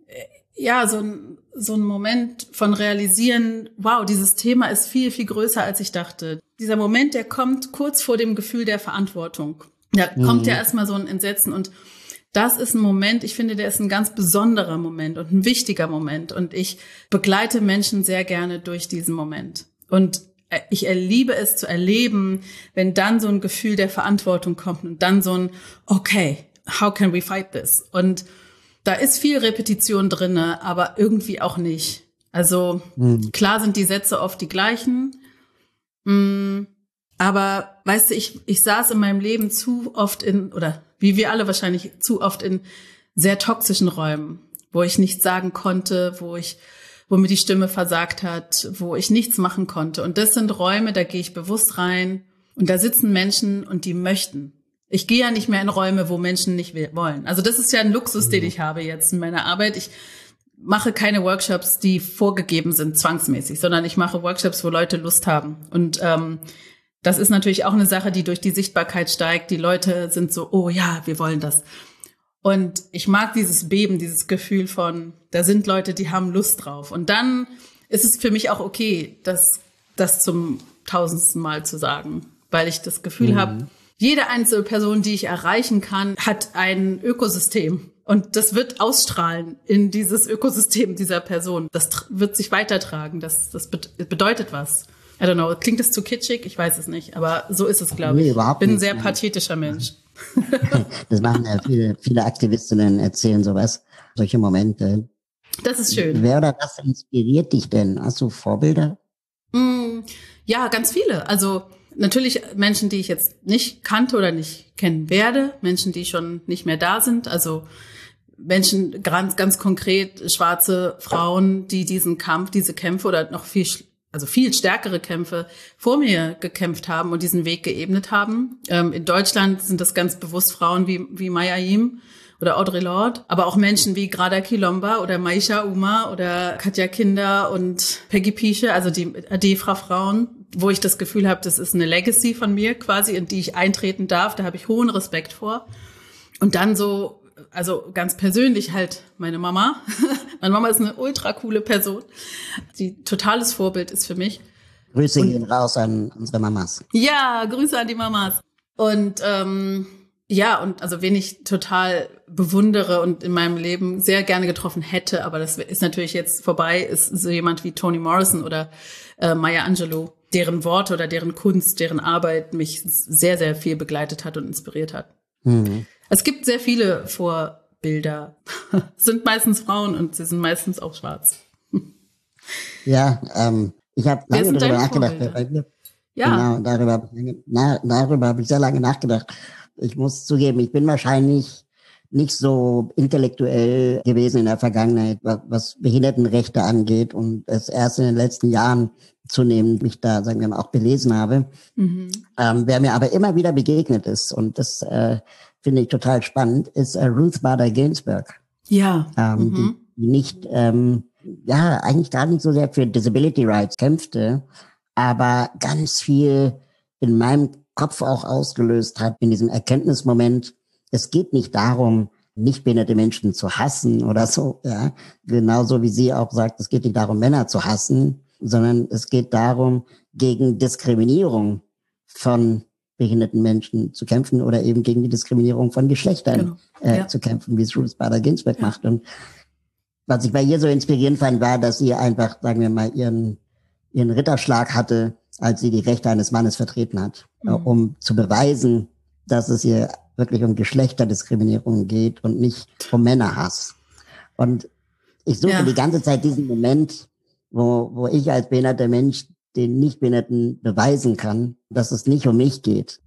so ein Moment von realisieren, wow, dieses Thema ist viel, viel größer, als ich dachte. Dieser Moment, der kommt kurz vor dem Gefühl der Verantwortung. Da kommt ja erstmal so ein Entsetzen und das ist ein Moment, ich finde, der ist ein ganz besonderer Moment und ein wichtiger Moment. Und ich begleite Menschen sehr gerne durch diesen Moment. Und ich liebe es zu erleben, wenn dann so ein Gefühl der Verantwortung kommt und dann so ein, okay, how can we fight this? Und da ist viel Repetition drinne, aber irgendwie auch nicht. Also klar sind die Sätze oft die gleichen. Aber weißt du, ich saß in meinem Leben zu oft wie wir alle wahrscheinlich zu oft in sehr toxischen Räumen, wo ich nichts sagen konnte, wo mir die Stimme versagt hat, wo ich nichts machen konnte. Und das sind Räume, da gehe ich bewusst rein und da sitzen Menschen und die möchten. Ich gehe ja nicht mehr in Räume, wo Menschen nicht wollen. Also das ist ja ein Luxus, den ich habe jetzt in meiner Arbeit. Ich mache keine Workshops, die vorgegeben sind, zwangsmäßig, sondern ich mache Workshops, wo Leute Lust haben. Und das ist natürlich auch eine Sache, die durch die Sichtbarkeit steigt. Die Leute sind so, oh ja, wir wollen das. Und ich mag dieses Beben, dieses Gefühl von, da sind Leute, die haben Lust drauf. Und dann ist es für mich auch okay, das zum 1000. Mal zu sagen, weil ich das Gefühl habe, jede einzelne Person, die ich erreichen kann, hat ein Ökosystem. Und das wird ausstrahlen in dieses Ökosystem dieser Person. Das wird sich weitertragen. Das bedeutet was. I don't know, klingt das zu kitschig? Ich weiß es nicht, aber so ist es, glaube ich. Nee, überhaupt nicht. Ich bin ein sehr pathetischer Mensch. Das machen ja viele Aktivistinnen, erzählen sowas, solche Momente. Das ist schön. Wer oder was inspiriert dich denn? Hast du Vorbilder? Ja, ganz viele. Also natürlich Menschen, die ich jetzt nicht kannte oder nicht kennen werde, Menschen, die schon nicht mehr da sind, also Menschen, ganz konkret schwarze Frauen, die diese Kämpfe oder noch viel stärkere Kämpfe vor mir gekämpft haben und diesen Weg geebnet haben. In Deutschland sind das ganz bewusst Frauen wie Maya Yim oder Audre Lorde, aber auch Menschen wie Grada Kilomba oder Maisha Uma oder Katja Kinder und Peggy Piche, also die DEFRA-Frauen, wo ich das Gefühl habe, das ist eine Legacy von mir quasi, in die ich eintreten darf. Da habe ich hohen Respekt vor. Und dann so, also ganz persönlich halt meine Mama. Meine Mama ist eine ultra coole Person, die totales Vorbild ist für mich. Grüße gehen raus an unsere Mamas. Ja, Grüße an die Mamas. Und und also wen ich total bewundere und in meinem Leben sehr gerne getroffen hätte, aber das ist natürlich jetzt vorbei, ist so jemand wie Toni Morrison oder Maya Angelou, deren Worte oder deren Kunst, deren Arbeit mich sehr, sehr viel begleitet hat und inspiriert hat. Mhm. Es gibt sehr viele Vorbilder, sind meistens Frauen und sie sind meistens auch schwarz. Ja, ich habe lange darüber nachgedacht. Ja. Genau, darüber habe ich sehr lange nachgedacht. Ich muss zugeben, ich bin wahrscheinlich nicht so intellektuell gewesen in der Vergangenheit, was Behindertenrechte angeht und es erst in den letzten Jahren zunehmend mich da, sagen wir mal, auch belesen habe. Mhm. Wer mir aber immer wieder begegnet ist, und das finde ich total spannend, ist Ruth Bader Ginsburg. Ja. Die nicht, eigentlich gar nicht so sehr für Disability Rights kämpfte, aber ganz viel in meinem Kopf auch ausgelöst hat, in diesem Erkenntnismoment, es geht nicht darum, nicht behinderte Menschen zu hassen oder so, ja. Genauso wie sie auch sagt, es geht nicht darum, Männer zu hassen, sondern es geht darum, gegen Diskriminierung von behinderten Menschen zu kämpfen oder eben gegen die Diskriminierung von Geschlechtern zu kämpfen, wie es Ruth Bader Ginsburg macht. Und was ich bei ihr so inspirierend fand, war, dass sie einfach, sagen wir mal, ihren Ritterschlag hatte, als sie die Rechte eines Mannes vertreten hat, um zu beweisen, dass es ihr wirklich um Geschlechterdiskriminierung geht und nicht um Männerhass. Und ich suche die ganze Zeit diesen Moment, wo ich als behinderter Mensch den Nichtbehinderten beweisen kann, dass es nicht um mich geht.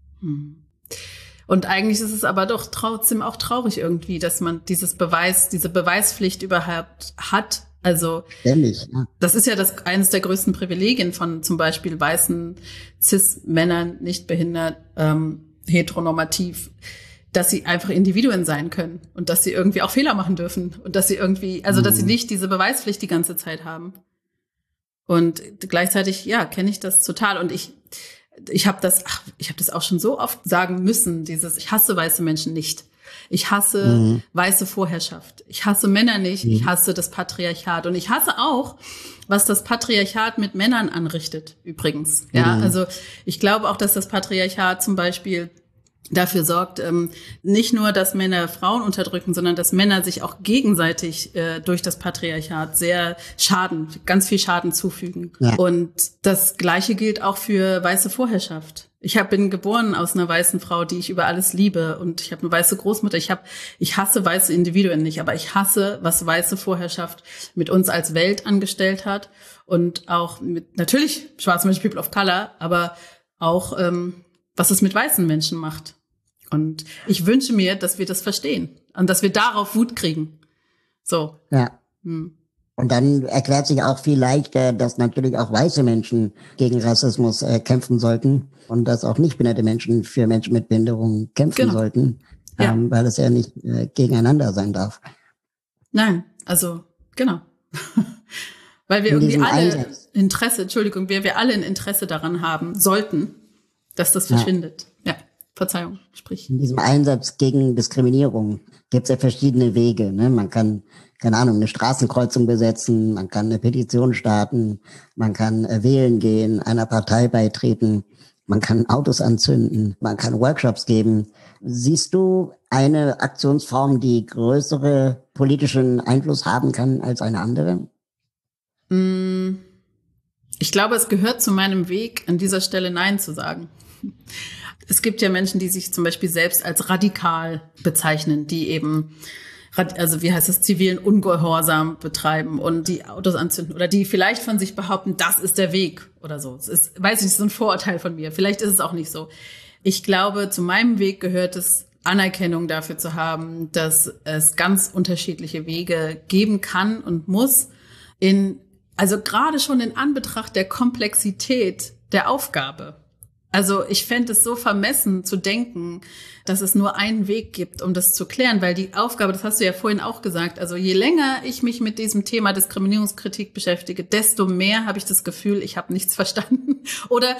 Und eigentlich ist es aber doch trotzdem auch traurig irgendwie, dass man diese Beweispflicht überhaupt hat. Also ständig, ja. Das ist ja eines der größten Privilegien von zum Beispiel weißen Cis-Männern, nicht behindert, heteronormativ, dass sie einfach Individuen sein können und dass sie irgendwie auch Fehler machen dürfen und dass sie irgendwie, also dass sie nicht diese Beweispflicht die ganze Zeit haben. Und gleichzeitig, kenne ich das total. Und ich habe das auch schon so oft sagen müssen, ich hasse weiße Menschen nicht. Ich hasse weiße Vorherrschaft. Ich hasse Männer nicht. Ich hasse das Patriarchat. Und ich hasse auch, was das Patriarchat mit Männern anrichtet, übrigens. Ja, also ich glaube auch, dass das Patriarchat zum Beispiel dafür sorgt, nicht nur, dass Männer Frauen unterdrücken, sondern dass Männer sich auch gegenseitig durch das Patriarchat ganz viel Schaden zufügen. Ja. Und das Gleiche gilt auch für weiße Vorherrschaft. Ich bin geboren aus einer weißen Frau, die ich über alles liebe, und ich habe eine weiße Großmutter. Ich hasse weiße Individuen nicht, aber ich hasse, was weiße Vorherrschaft mit uns als Welt angestellt hat und auch mit natürlich schwarzen Menschen, People of Color, aber auch was es mit weißen Menschen macht. Und ich wünsche mir, dass wir das verstehen und dass wir darauf Wut kriegen. So. Ja. Und dann erklärt sich auch viel leichter, dass natürlich auch weiße Menschen gegen Rassismus kämpfen sollten und dass auch nicht behinderte Menschen für Menschen mit Behinderung kämpfen sollten, weil es ja nicht gegeneinander sein darf. Nein, also genau. Weil wir irgendwie alle wir alle ein Interesse daran haben sollten, dass das verschwindet. Ja, Verzeihung, sprich. In diesem Einsatz gegen Diskriminierung gibt es ja verschiedene Wege. Ne? Man kann, keine Ahnung, eine Straßenkreuzung besetzen, man kann eine Petition starten, man kann wählen gehen, einer Partei beitreten, man kann Autos anzünden, man kann Workshops geben. Siehst du eine Aktionsform, die größere politischen Einfluss haben kann als eine andere? Ich glaube, es gehört zu meinem Weg, an dieser Stelle Nein zu sagen. Es gibt ja Menschen, die sich zum Beispiel selbst als radikal bezeichnen, die eben, zivilen Ungehorsam betreiben und die Autos anzünden oder die vielleicht von sich behaupten, das ist der Weg oder so. Es ist, weiß ich nicht, so ein Vorurteil von mir. Vielleicht ist es auch nicht so. Ich glaube, zu meinem Weg gehört es, Anerkennung dafür zu haben, dass es ganz unterschiedliche Wege geben kann und muss, also gerade schon in Anbetracht der Komplexität der Aufgabe. Also ich fände es so vermessen zu denken, dass es nur einen Weg gibt, um das zu klären, weil die Aufgabe, das hast du ja vorhin auch gesagt, also je länger ich mich mit diesem Thema Diskriminierungskritik beschäftige, desto mehr habe ich das Gefühl, ich habe nichts verstanden. Oder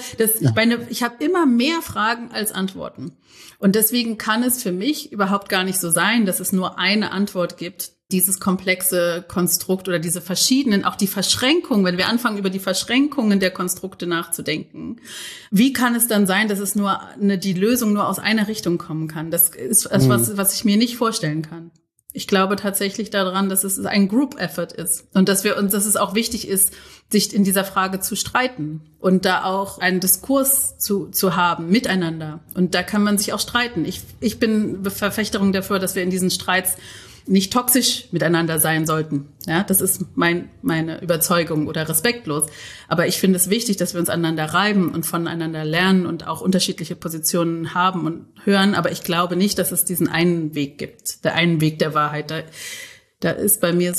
ich habe immer mehr Fragen als Antworten. Und deswegen kann es für mich überhaupt gar nicht so sein, dass es nur eine Antwort gibt, dieses komplexe Konstrukt oder diese verschiedenen, auch die Verschränkungen, wenn wir anfangen, über die Verschränkungen der Konstrukte nachzudenken, wie kann es dann sein, dass es die Lösung nur aus einer Richtung kommen kann? Das ist etwas, was ich mir nicht vorstellen kann. Ich glaube tatsächlich daran, dass es ein Group Effort ist und dass es auch wichtig ist, sich in dieser Frage zu streiten und da auch einen Diskurs zu haben miteinander. Und da kann man sich auch streiten. Ich bin Verfechterin dafür, dass wir in diesen Streits nicht toxisch miteinander sein sollten. Ja, das ist meine Überzeugung oder respektlos. Aber ich finde es wichtig, dass wir uns aneinander reiben und voneinander lernen und auch unterschiedliche Positionen haben und hören. Aber ich glaube nicht, dass es diesen einen Weg gibt, der einen Weg der Wahrheit. Da ist bei mir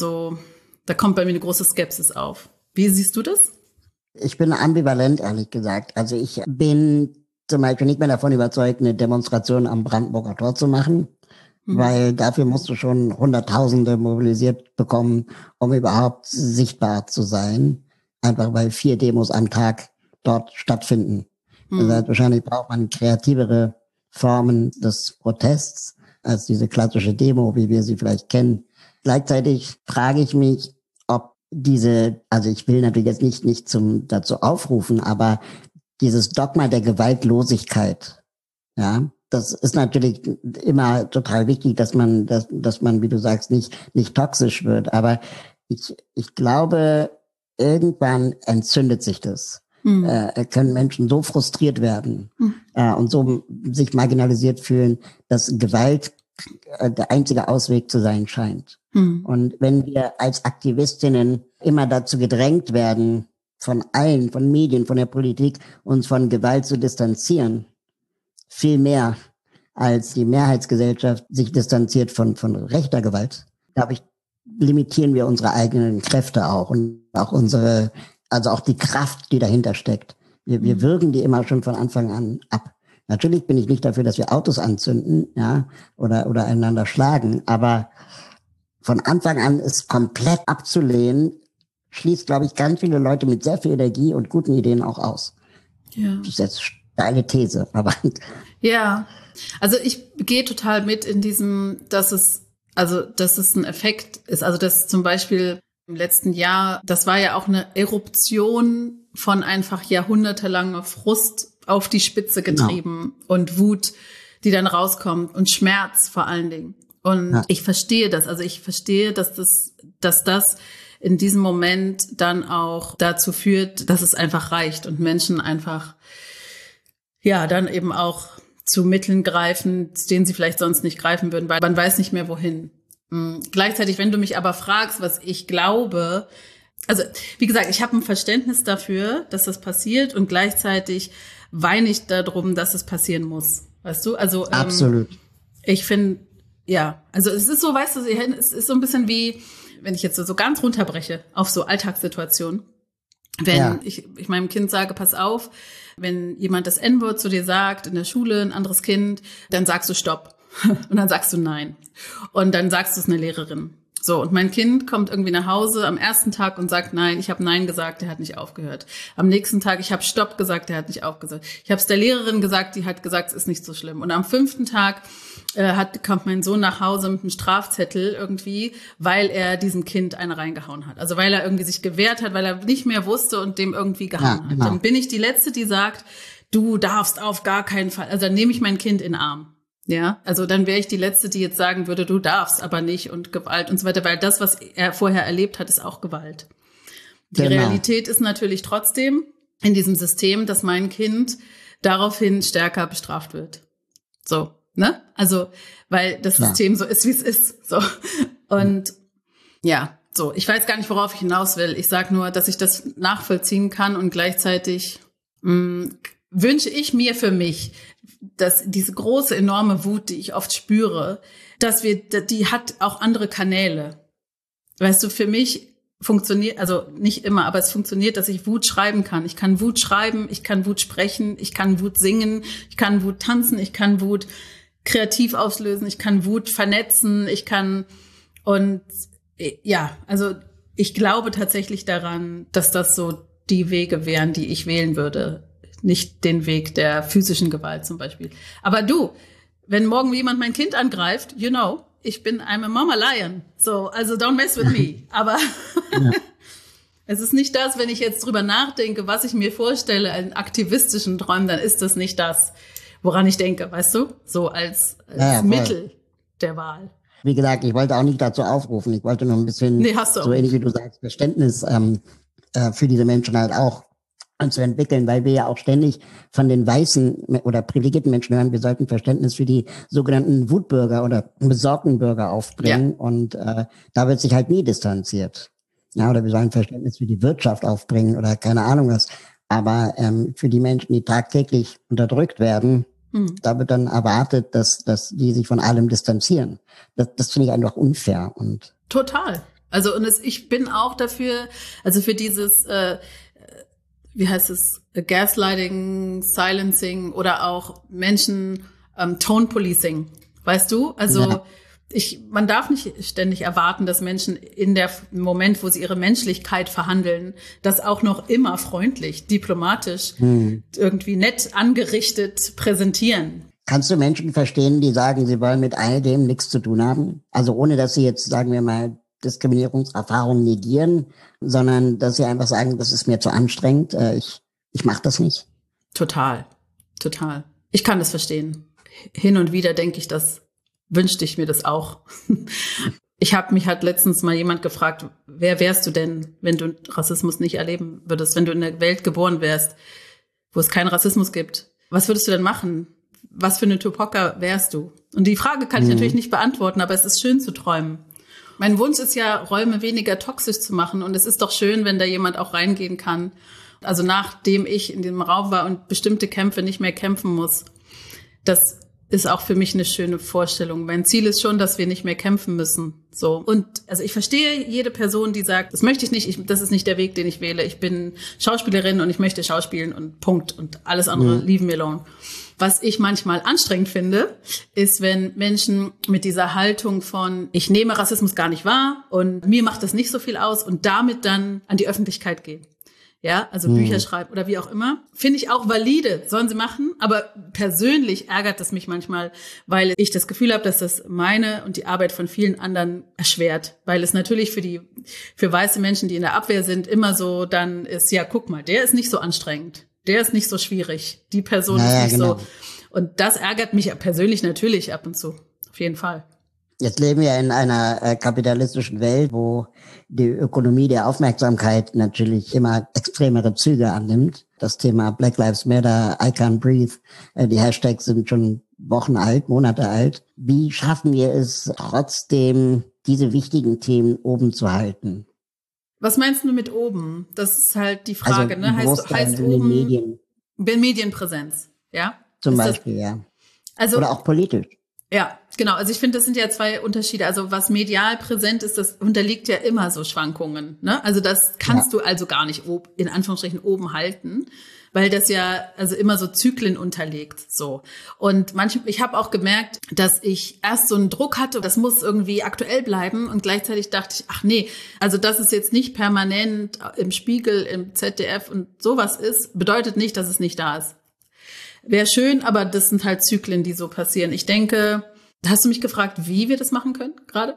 da kommt bei mir eine große Skepsis auf. Wie siehst du das? Ich bin ambivalent, ehrlich gesagt. Also ich bin zum Beispiel nicht mehr davon überzeugt, eine Demonstration am Brandenburger Tor zu machen. Weil dafür musst du schon Hunderttausende mobilisiert bekommen, um überhaupt sichtbar zu sein. Einfach weil 4 Demos am Tag dort stattfinden. Also wahrscheinlich braucht man kreativere Formen des Protests als diese klassische Demo, wie wir sie vielleicht kennen. Gleichzeitig frage ich mich, ob also ich will natürlich jetzt nicht dazu aufrufen, aber dieses Dogma der Gewaltlosigkeit, ja, das ist natürlich immer total wichtig, dass man, wie du sagst, nicht toxisch wird. Aber ich glaube, irgendwann entzündet sich das. Können Menschen so frustriert werden und so sich marginalisiert fühlen, dass Gewalt der einzige Ausweg zu sein scheint. Und wenn wir als Aktivistinnen immer dazu gedrängt werden, von allen, von Medien, von der Politik, uns von Gewalt zu distanzieren, viel mehr als die Mehrheitsgesellschaft sich distanziert von rechter Gewalt, glaube ich, limitieren wir unsere eigenen Kräfte auch und auch also auch die Kraft, die dahinter steckt. Wir würgen die immer schon von Anfang an ab. Natürlich bin ich nicht dafür, dass wir Autos anzünden, ja, oder einander schlagen, aber von Anfang an ist komplett abzulehnen, schließt, glaube ich, ganz viele Leute mit sehr viel Energie und guten Ideen auch aus. Ja. Das ist jetzt steile These, aber. Ja. Also ich gehe total mit in diesem, dass es ein Effekt ist. Also dass zum Beispiel im letzten Jahr, das war ja auch eine Eruption von einfach jahrhundertelanger Frust auf die Spitze getrieben und Wut, die dann rauskommt und Schmerz vor allen Dingen. Und ich verstehe das. Also ich verstehe, dass das in diesem Moment dann auch dazu führt, dass es einfach reicht und Menschen einfach, ja, dann eben auch zu Mitteln greifen, denen sie vielleicht sonst nicht greifen würden, weil man weiß nicht mehr wohin. Gleichzeitig, wenn du mich aber fragst, was ich glaube, also wie gesagt, ich habe ein Verständnis dafür, dass das passiert und gleichzeitig weine ich darum, dass es passieren muss. Weißt du? Also absolut. Ich finde, ja, also es ist so, weißt du, es ist so ein bisschen wie, wenn ich jetzt so ganz runterbreche auf so Alltagssituationen. Wenn ich meinem Kind sage, pass auf, wenn jemand das N-Wort zu dir sagt in der Schule, ein anderes Kind, dann sagst du Stopp. Und dann sagst du Nein. Und dann sagst du es einer Lehrerin. So, und mein Kind kommt irgendwie nach Hause am ersten Tag und sagt Nein, ich habe Nein gesagt, der hat nicht aufgehört. Am nächsten Tag, ich habe Stopp gesagt, der hat nicht aufgehört. Ich habe es der Lehrerin gesagt, die hat gesagt, es ist nicht so schlimm. Und am 5. Tag kommt mein Sohn nach Hause mit einem Strafzettel irgendwie, weil er diesem Kind eine reingehauen hat. Also weil er irgendwie sich gewehrt hat, weil er nicht mehr wusste und dem irgendwie gehauen hat. Genau. Dann bin ich die Letzte, die sagt, du darfst auf gar keinen Fall, also dann nehme ich mein Kind in den Arm. Ja, also dann wäre ich die Letzte, die jetzt sagen würde, du darfst aber nicht und Gewalt und so weiter, weil das, was er vorher erlebt hat, ist auch Gewalt. Die Realität ist natürlich trotzdem in diesem System, dass mein Kind daraufhin stärker bestraft wird. So, ne? Also, weil das System so ist, wie es ist. So. Und ja, so, ich weiß gar nicht, worauf ich hinaus will. Ich sage nur, dass ich das nachvollziehen kann und gleichzeitig wünsche ich mir für mich, dass diese große, enorme Wut, die ich oft spüre, die hat auch andere Kanäle. Weißt du, für mich funktioniert, also nicht immer, aber es funktioniert, dass ich Wut schreiben kann. Ich kann Wut schreiben, ich kann Wut sprechen, ich kann Wut singen, ich kann Wut tanzen, ich kann Wut kreativ auslösen, ich kann Wut vernetzen, also ich glaube tatsächlich daran, dass das so die Wege wären, die ich wählen würde. Nicht den Weg der physischen Gewalt zum Beispiel. Aber du, wenn morgen jemand mein Kind angreift, I'm a mama lion. So, also don't mess with me. Aber es ist nicht das, wenn ich jetzt drüber nachdenke, was ich mir vorstelle, einen aktivistischen Träumen, dann ist das nicht das, woran ich denke, weißt du? So als Mittel der Wahl. Wie gesagt, ich wollte auch nicht dazu aufrufen. Ich wollte noch ein bisschen, so ähnlich wie du sagst, Verständnis für diese Menschen halt auch zu entwickeln, weil wir ja auch ständig von den weißen oder privilegierten Menschen hören, wir sollten Verständnis für die sogenannten Wutbürger oder besorgten Bürger aufbringen. Ja. Und da wird sich halt nie distanziert. Ja, oder wir sollen Verständnis für die Wirtschaft aufbringen oder keine Ahnung was. Aber für die Menschen, die tagtäglich unterdrückt werden, da wird dann erwartet, dass die sich von allem distanzieren. Das finde ich einfach unfair. Und total. Also ich bin auch dafür, also für dieses Gaslighting, Silencing oder auch Menschen Tone Policing, weißt du? Also man darf nicht ständig erwarten, dass Menschen in der Moment, wo sie ihre Menschlichkeit verhandeln, das auch noch immer freundlich, diplomatisch, irgendwie nett angerichtet präsentieren. Kannst du Menschen verstehen, die sagen, sie wollen mit all dem nichts zu tun haben? Also ohne, dass sie jetzt, sagen wir mal, Diskriminierungserfahrungen negieren, sondern dass sie einfach sagen, das ist mir zu anstrengend, ich mache das nicht. Total. Ich kann das verstehen. Hin und wieder denke ich, wünschte ich mir das auch. Mich hat letztens mal jemand gefragt, wer wärst du denn, wenn du Rassismus nicht erleben würdest, wenn du in einer Welt geboren wärst, wo es keinen Rassismus gibt? Was würdest du denn machen? Was für eine Tupac wärst du? Und die Frage kann ich natürlich nicht beantworten, aber es ist schön zu träumen. Mein Wunsch ist ja, Räume weniger toxisch zu machen. Und es ist doch schön, wenn da jemand auch reingehen kann. Also nachdem ich in dem Raum war und bestimmte Kämpfe nicht mehr kämpfen muss. Das ist auch für mich eine schöne Vorstellung. Mein Ziel ist schon, dass wir nicht mehr kämpfen müssen. So. Und also ich verstehe jede Person, die sagt, das möchte ich nicht, das ist nicht der Weg, den ich wähle. Ich bin Schauspielerin und ich möchte schauspielen und Punkt. Und alles andere, leave me alone. Was ich manchmal anstrengend finde, ist, wenn Menschen mit dieser Haltung von, ich nehme Rassismus gar nicht wahr und mir macht das nicht so viel aus und damit dann an die Öffentlichkeit gehen. Ja, also Bücher schreiben oder wie auch immer. Finde ich auch valide, sollen sie machen. Aber persönlich ärgert es mich manchmal, weil ich das Gefühl habe, dass das meine und die Arbeit von vielen anderen erschwert. Weil es natürlich für weiße Menschen, die in der Abwehr sind, immer so dann ist, ja, guck mal, der ist nicht so anstrengend. Der ist nicht so schwierig. Die Person ist nicht so. Und das ärgert mich persönlich natürlich ab und zu. Auf jeden Fall. Jetzt leben wir in einer kapitalistischen Welt, wo die Ökonomie der Aufmerksamkeit natürlich immer extremere Züge annimmt. Das Thema Black Lives Matter, I Can't Breathe, die Hashtags sind schon Wochen alt, Monate alt. Wie schaffen wir es trotzdem, diese wichtigen Themen oben zu halten? Was meinst du mit oben? Das ist halt die Frage, also, ne? Heißt oben Medien. Medienpräsenz, ja? Zum Beispiel, ja. Also, oder auch politisch. Ja, genau. Also ich finde, das sind ja zwei Unterschiede. Also was medial präsent ist, das unterliegt ja immer so Schwankungen, ne? Also das kannst du also gar nicht in Anführungsstrichen oben halten, weil das ja also immer so Zyklen unterlegt, so. Und ich habe auch gemerkt, dass ich erst so einen Druck hatte, das muss irgendwie aktuell bleiben und gleichzeitig dachte ich, ach nee, also dass es jetzt nicht permanent im Spiegel, im ZDF und sowas ist, bedeutet nicht, dass es nicht da ist. Wäre schön, aber das sind halt Zyklen, die so passieren. Ich denke, hast du mich gefragt, wie wir das machen können gerade?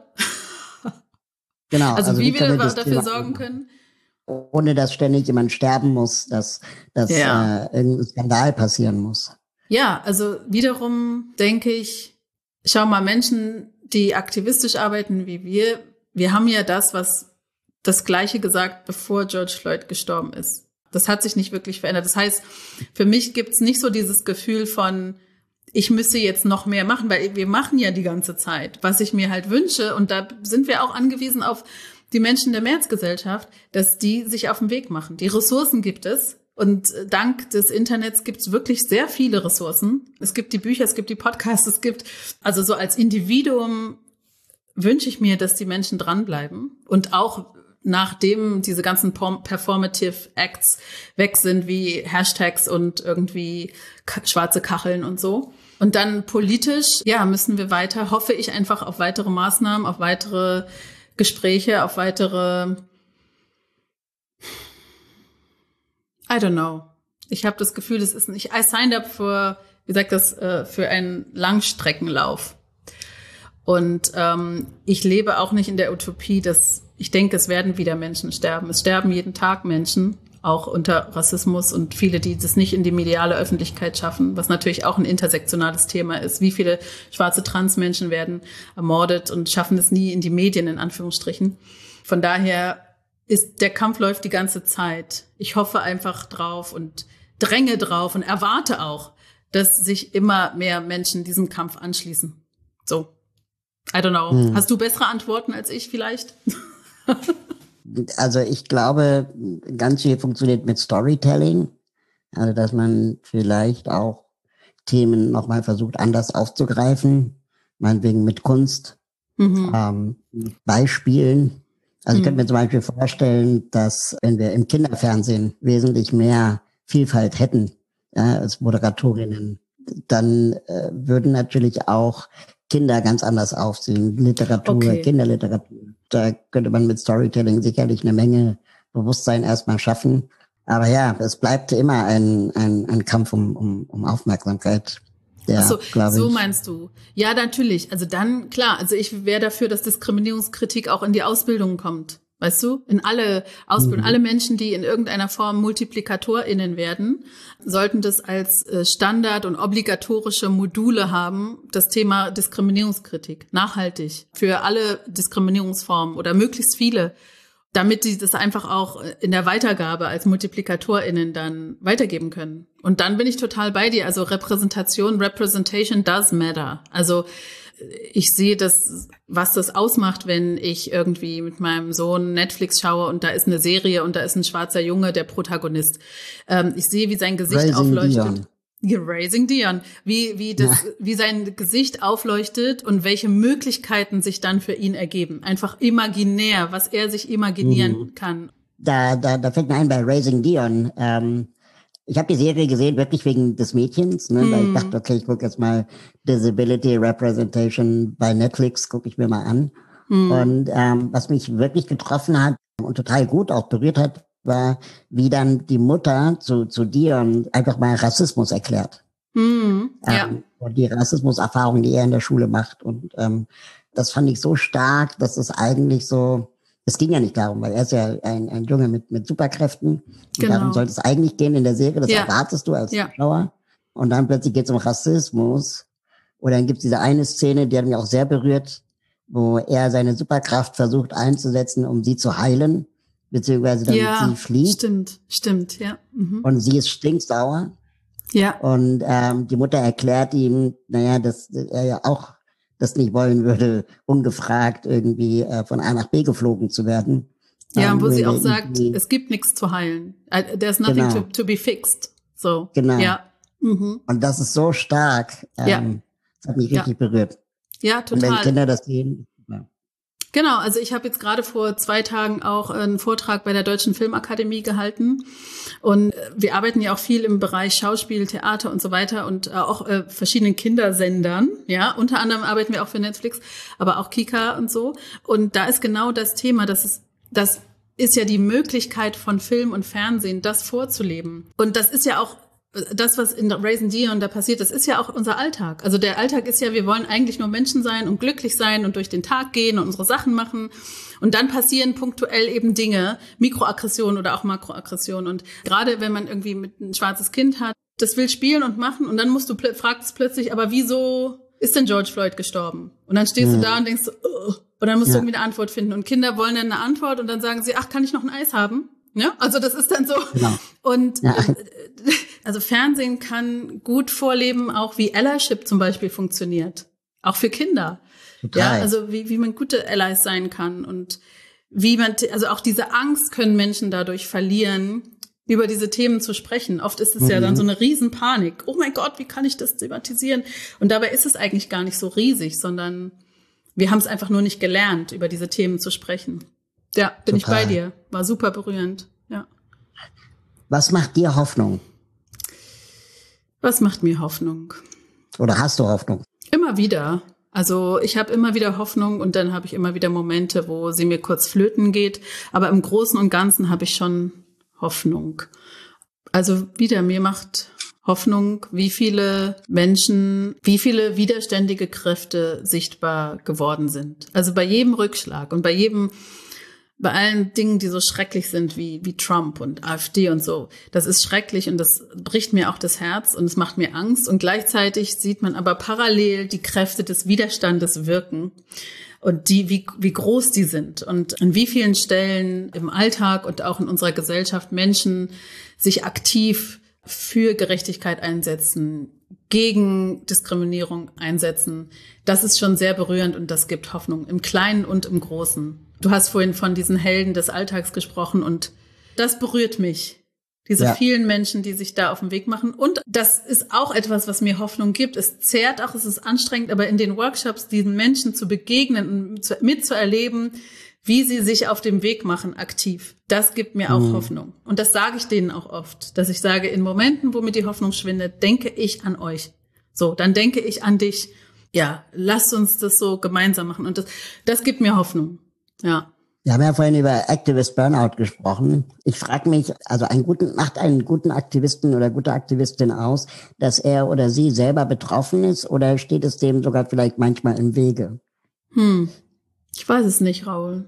Genau. Also wie wir dafür sorgen können? Ohne dass ständig jemand sterben muss, dass irgendein Skandal passieren muss. Ja, also wiederum denke ich, schau mal, Menschen, die aktivistisch arbeiten wie wir haben ja das Gleiche gesagt, bevor George Floyd gestorben ist. Das hat sich nicht wirklich verändert. Das heißt, für mich gibt's nicht so dieses Gefühl von, ich müsse jetzt noch mehr machen, weil wir machen ja die ganze Zeit, was ich mir halt wünsche. Und da sind wir auch angewiesen auf die Menschen der Mehrheitsgesellschaft, dass die sich auf den Weg machen. Die Ressourcen gibt es. Und dank des Internets gibt's wirklich sehr viele Ressourcen. Es gibt die Bücher, es gibt die Podcasts, also so als Individuum wünsche ich mir, dass die Menschen dranbleiben und auch nachdem diese ganzen Performative Acts weg sind, wie Hashtags und irgendwie schwarze Kacheln und so. Und dann politisch, ja, müssen wir weiter, hoffe ich einfach auf weitere Maßnahmen, auf weitere Gespräche, auf weitere, I don't know. Ich habe das Gefühl, das ist nicht, I signed up für, wie sagt das, für einen Langstreckenlauf. Und ich lebe auch nicht in der Utopie, dass ich denke, es werden wieder Menschen sterben. Es sterben jeden Tag Menschen, auch unter Rassismus und viele, die das nicht in die mediale Öffentlichkeit schaffen, was natürlich auch ein intersektionales Thema ist. Wie viele schwarze Transmenschen werden ermordet und schaffen es nie in die Medien, in Anführungsstrichen. Von daher der Kampf läuft die ganze Zeit. Ich hoffe einfach drauf und dränge drauf und erwarte auch, dass sich immer mehr Menschen diesem Kampf anschließen. So. I don't know. Hast du bessere Antworten als ich vielleicht? Also ich glaube, ganz viel funktioniert mit Storytelling. Also dass man vielleicht auch Themen nochmal versucht, anders aufzugreifen. Meinetwegen mit Kunst, Beispielen. Also ich könnte mir zum Beispiel vorstellen, dass wenn wir im Kinderfernsehen wesentlich mehr Vielfalt hätten, ja, als Moderatorinnen, dann würden natürlich auch Kinder ganz anders aufsehen. Literatur, Kinderliteratur. Da könnte man mit Storytelling sicherlich eine Menge Bewusstsein erstmal schaffen. Aber ja, es bleibt immer ein Kampf um Aufmerksamkeit. Ja, so meinst du. Ja, natürlich. Also dann, klar, also ich wäre dafür, dass Diskriminierungskritik auch in die Ausbildung kommt. Weißt du? In alle Ausbildungen, alle Menschen, die in irgendeiner Form MultiplikatorInnen werden, sollten das als Standard und obligatorische Module haben, das Thema Diskriminierungskritik, nachhaltig, für alle Diskriminierungsformen oder möglichst viele, damit die das einfach auch in der Weitergabe als MultiplikatorInnen dann weitergeben können. Und dann bin ich total bei dir. Also Representation does matter. Also ich sehe das, was das ausmacht, wenn ich irgendwie mit meinem Sohn Netflix schaue und da ist eine Serie und da ist ein schwarzer Junge, der Protagonist. Ich sehe, wie sein Gesicht aufleuchtet. Raising Dion. Wie sein Gesicht aufleuchtet und welche Möglichkeiten sich dann für ihn ergeben. Einfach imaginär, was er sich imaginieren kann. Da fällt mir ein bei Raising Dion. Ich habe die Serie gesehen, wirklich wegen des Mädchens, ne? Weil ich dachte, okay, ich gucke jetzt mal Disability Representation bei Netflix, gucke ich mir mal an. Und was mich wirklich getroffen hat und total gut auch berührt hat, war, wie dann die Mutter zu Dion einfach mal Rassismus erklärt. Ja. Und die Rassismuserfahrung, die er in der Schule macht. Und das fand ich so stark, dass es eigentlich so, es ging ja nicht darum, weil er ist ja ein Junge mit Superkräften. Genau. Darum sollte es eigentlich gehen in der Serie, das erwartest du als Zuschauer. Und dann plötzlich geht es um Rassismus. Oder dann gibt es diese eine Szene, die hat mich auch sehr berührt, wo er seine Superkraft versucht einzusetzen, um sie zu heilen, beziehungsweise damit sie flieht. Stimmt, ja. Und sie ist stinksauer. Ja. Und die Mutter erklärt ihm, dass er ja auch das nicht wollen würde, ungefragt irgendwie von A nach B geflogen zu werden. Ja, und wo sie auch sagt, es gibt nichts zu heilen. There's nothing to be fixed. So. Genau. Ja. Und das ist so stark. Das hat mich richtig berührt. Ja, total. Und wenn Kinder das sehen. Ja. Genau, also ich habe jetzt gerade vor 2 Tagen auch einen Vortrag bei der Deutschen Filmakademie gehalten. Und wir arbeiten ja auch viel im Bereich Schauspiel, Theater und so weiter und auch verschiedenen Kindersendern. Ja, unter anderem arbeiten wir auch für Netflix, aber auch Kika und so. Und da ist genau das Thema, das ist ja die Möglichkeit von Film und Fernsehen, das vorzuleben. Und das ist ja auch das, was in Raising Dion da passiert, das ist ja auch unser Alltag. Also der Alltag ist ja, wir wollen eigentlich nur Menschen sein und glücklich sein und durch den Tag gehen und unsere Sachen machen. Und dann passieren punktuell eben Dinge, Mikroaggressionen oder auch Makroaggressionen. Und gerade wenn man irgendwie mit ein schwarzes Kind hat, das will spielen und machen und dann fragst du plötzlich, aber wieso ist denn George Floyd gestorben? Und dann stehst du da und denkst, und dann musst du irgendwie eine Antwort finden. Und Kinder wollen dann eine Antwort und dann sagen sie, ach, kann ich noch ein Eis haben? Ja, also das ist dann so. Genau. Und also Fernsehen kann gut vorleben, auch wie Allyship zum Beispiel funktioniert. Auch für Kinder. Total. Ja, also wie man gute Allies sein kann und wie man, also auch diese Angst können Menschen dadurch verlieren, über diese Themen zu sprechen. Oft ist es ja dann so eine Riesenpanik. Oh mein Gott, wie kann ich das thematisieren? Und dabei ist es eigentlich gar nicht so riesig, sondern wir haben es einfach nur nicht gelernt, über diese Themen zu sprechen. Ja, bin ich bei Total. dir. War super berührend. Ja. Was macht dir Hoffnung? Was macht mir Hoffnung? Oder hast du Hoffnung? Immer wieder. Also ich habe immer wieder Hoffnung und dann habe ich immer wieder Momente, wo sie mir kurz flöten geht. Aber im Großen und Ganzen habe ich schon Hoffnung. Also wieder, mir macht Hoffnung, wie viele Menschen, wie viele widerständige Kräfte sichtbar geworden sind. Also bei jedem Rückschlag und bei allen Dingen, die so schrecklich sind, wie Trump und AfD und so. Das ist schrecklich und das bricht mir auch das Herz und es macht mir Angst. Und gleichzeitig sieht man aber parallel die Kräfte des Widerstandes wirken und wie groß die sind und an wie vielen Stellen im Alltag und auch in unserer Gesellschaft Menschen sich aktiv für Gerechtigkeit einsetzen, gegen Diskriminierung einsetzen. Das ist schon sehr berührend und das gibt Hoffnung im Kleinen und im Großen. Du hast vorhin von diesen Helden des Alltags gesprochen und das berührt mich. Diese vielen Menschen, die sich da auf den Weg machen. Und das ist auch etwas, was mir Hoffnung gibt. Es zehrt auch, es ist anstrengend, aber in den Workshops diesen Menschen zu begegnen und mitzuerleben, wie sie sich auf dem Weg machen, aktiv. Das gibt mir auch Hoffnung. Und das sage ich denen auch oft, dass ich sage, in Momenten, wo mir die Hoffnung schwindet, denke ich an euch. So, dann denke ich an dich. Ja, lasst uns das so gemeinsam machen. Und das gibt mir Hoffnung. Ja. Wir haben ja vorhin über Activist Burnout gesprochen. Ich frage mich, also macht einen guten Aktivisten oder gute Aktivistin aus, dass er oder sie selber betroffen ist oder steht es dem sogar vielleicht manchmal im Wege? Ich weiß es nicht, Raoul.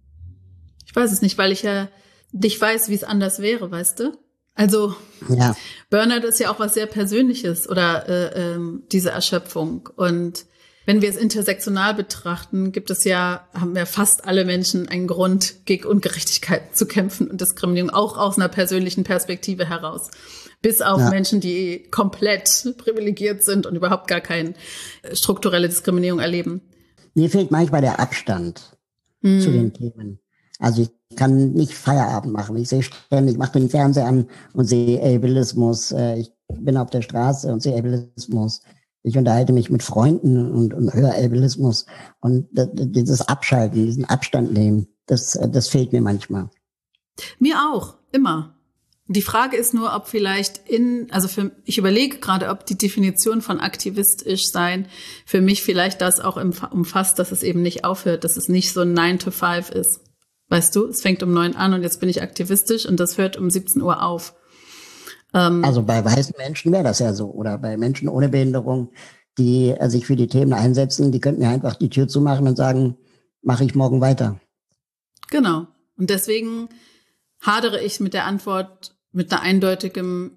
Ich weiß es nicht, weil ich ja nicht weiß, wie es anders wäre, weißt du? Also ja. Burnout ist ja auch was sehr Persönliches oder diese Erschöpfung. Und wenn wir es intersektional betrachten, haben ja fast alle Menschen einen Grund, gegen Ungerechtigkeit zu kämpfen und Diskriminierung, auch aus einer persönlichen Perspektive heraus. Bis auf Menschen, die komplett privilegiert sind und überhaupt gar keine strukturelle Diskriminierung erleben. Mir fehlt manchmal der Abstand zu den Themen. Also ich kann nicht Feierabend machen. Ich mache den Fernseher an und sehe Ableismus. Ich bin auf der Straße und sehe Ableismus. Ich unterhalte mich mit Freunden und höre Ableismus. Und dieses Abschalten, diesen Abstand nehmen, das fehlt mir manchmal. Mir auch, immer. Die Frage ist nur, ob vielleicht ich überlege gerade, ob die Definition von aktivistisch sein für mich vielleicht das auch umfasst, dass es eben nicht aufhört, dass es nicht so ein 9 to 5 ist. Weißt du, es fängt um 9 an und jetzt bin ich aktivistisch und das hört um 17 Uhr auf. Also bei weißen Menschen wäre das ja so. Oder bei Menschen ohne Behinderung, die sich für die Themen einsetzen, die könnten ja einfach die Tür zumachen und sagen, mache ich morgen weiter. Genau. Und deswegen hadere ich mit der Antwort mit einer eindeutigen,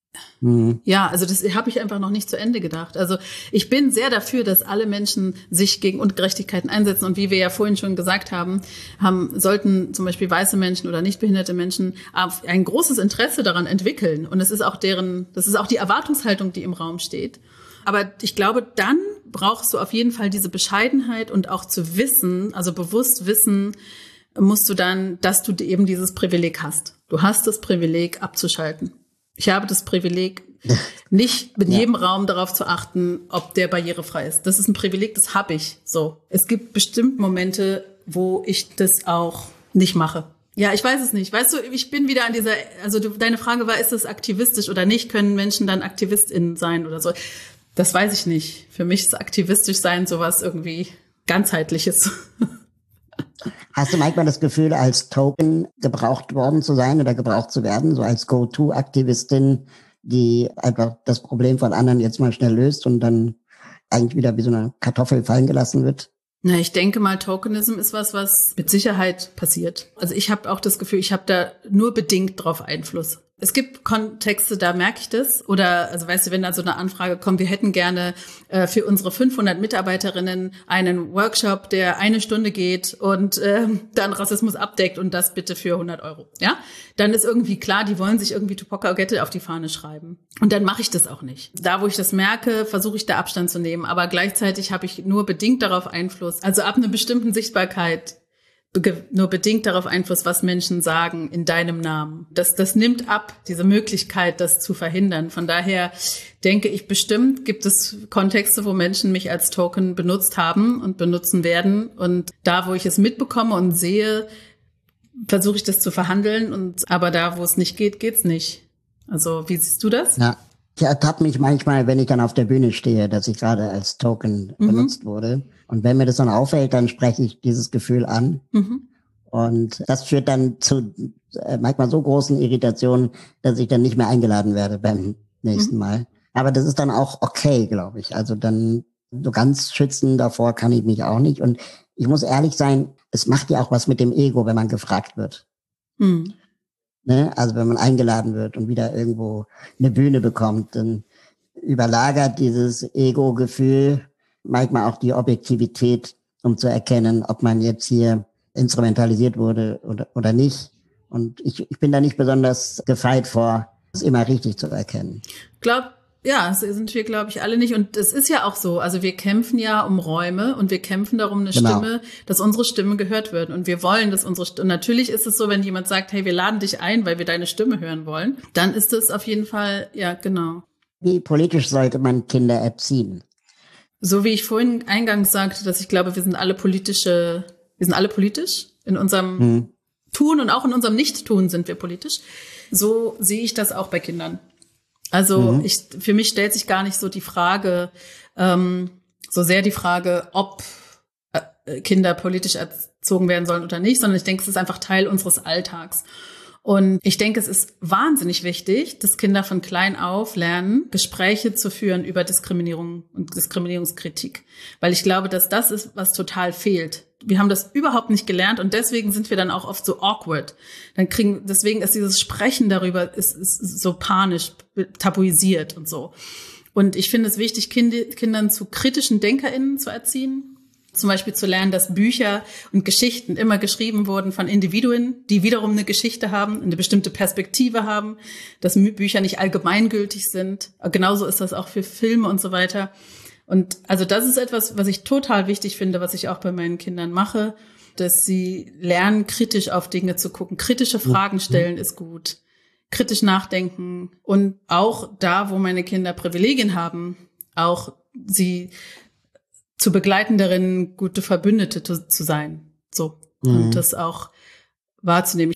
ja, also das habe ich einfach noch nicht zu Ende gedacht. Also ich bin sehr dafür, dass alle Menschen sich gegen Ungerechtigkeiten einsetzen. Und wie wir ja vorhin schon gesagt haben, sollten zum Beispiel weiße Menschen oder nicht behinderte Menschen ein großes Interesse daran entwickeln. Und das ist auch die Erwartungshaltung, die im Raum steht. Aber ich glaube, dann brauchst du auf jeden Fall diese Bescheidenheit und auch zu wissen, also bewusst wissen, musst du dann, dass du eben dieses Privileg hast. Du hast das Privileg, abzuschalten. Ich habe das Privileg, nicht in jedem Raum darauf zu achten, ob der barrierefrei ist. Das ist ein Privileg, das habe ich so. Es gibt bestimmt Momente, wo ich das auch nicht mache. Ja, ich weiß es nicht. Weißt du, ich bin wieder an deine Frage war, ist das aktivistisch oder nicht? Können Menschen dann AktivistInnen sein oder so? Das weiß ich nicht. Für mich ist aktivistisch sein sowas irgendwie ganzheitliches. Hast du manchmal das Gefühl, als Token gebraucht worden zu sein oder gebraucht zu werden, so als Go-To-Aktivistin, die einfach das Problem von anderen jetzt mal schnell löst und dann eigentlich wieder wie so eine Kartoffel fallen gelassen wird? Na, ich denke mal, Tokenism ist was mit Sicherheit passiert. Also ich habe auch das Gefühl, ich habe da nur bedingt drauf Einfluss. Es gibt Kontexte, da merke ich das. Oder, also weißt du, wenn da so eine Anfrage kommt, wir hätten gerne für unsere 500 Mitarbeiterinnen einen Workshop, der 1 Stunde geht und dann Rassismus abdeckt und das bitte für 100 €. Ja, dann ist irgendwie klar, die wollen sich irgendwie Tupac Ogette auf die Fahne schreiben. Und dann mache ich das auch nicht. Da, wo ich das merke, versuche ich da Abstand zu nehmen. Aber gleichzeitig habe ich nur bedingt darauf Einfluss. Also ab einer bestimmten Sichtbarkeit nur bedingt darauf Einfluss, was Menschen sagen in deinem Namen. Das nimmt ab, diese Möglichkeit, das zu verhindern. Von daher denke ich, bestimmt gibt es Kontexte, wo Menschen mich als Token benutzt haben und benutzen werden. Und da, wo ich es mitbekomme und sehe, versuche ich das zu verhandeln aber da, wo es nicht geht, geht's nicht. Also, wie siehst du das? Ja. Ich ertappe mich manchmal, wenn ich dann auf der Bühne stehe, dass ich gerade als Token benutzt wurde. Und wenn mir das dann auffällt, dann spreche ich dieses Gefühl an. Und das führt dann zu manchmal so großen Irritationen, dass ich dann nicht mehr eingeladen werde beim nächsten Mal. Aber das ist dann auch okay, glaube ich. Also dann so ganz schützen davor kann ich mich auch nicht. Und ich muss ehrlich sein, es macht ja auch was mit dem Ego, wenn man gefragt wird. Ne? Also wenn man eingeladen wird und wieder irgendwo eine Bühne bekommt, dann überlagert dieses Ego-Gefühl manchmal auch die Objektivität, um zu erkennen, ob man jetzt hier instrumentalisiert wurde oder nicht. Und ich bin da nicht besonders gefeit vor, es immer richtig zu erkennen. Ja, sind wir, glaube ich, alle nicht. Und es ist ja auch so, also wir kämpfen ja um Räume und wir kämpfen darum, eine Stimme, dass unsere Stimme gehört wird. Und wir wollen, dass unsere Stimme, und natürlich ist es so, wenn jemand sagt, hey, wir laden dich ein, weil wir deine Stimme hören wollen, dann ist es auf jeden Fall, ja, genau. Wie politisch sollte man Kinder erziehen? So wie ich vorhin eingangs sagte, dass ich glaube, wir sind alle politisch in unserem Tun und auch in unserem Nicht-Tun sind wir politisch. So sehe ich das auch bei Kindern. Also für mich stellt sich gar nicht so die Frage, so sehr die Frage, ob Kinder politisch erzogen werden sollen oder nicht, sondern ich denke, es ist einfach Teil unseres Alltags. Und ich denke, es ist wahnsinnig wichtig, dass Kinder von klein auf lernen, Gespräche zu führen über Diskriminierung und Diskriminierungskritik. Weil ich glaube, dass das ist, was total fehlt. Wir haben das überhaupt nicht gelernt und deswegen sind wir dann auch oft so awkward. Deswegen ist dieses Sprechen darüber ist so panisch, tabuisiert und so. Und ich finde es wichtig, Kindern zu kritischen DenkerInnen zu erziehen. Zum Beispiel zu lernen, dass Bücher und Geschichten immer geschrieben wurden von Individuen, die wiederum eine Geschichte haben, eine bestimmte Perspektive haben, dass Bücher nicht allgemeingültig sind. Genauso ist das auch für Filme und so weiter. Und also das ist etwas, was ich total wichtig finde, was ich auch bei meinen Kindern mache, dass sie lernen, kritisch auf Dinge zu gucken. Kritische Fragen stellen ist gut. Kritisch nachdenken. Und auch da, wo meine Kinder Privilegien haben, auch sie zu begleiten darin, gute Verbündete zu sein. So. Und das auch wahrzunehmen.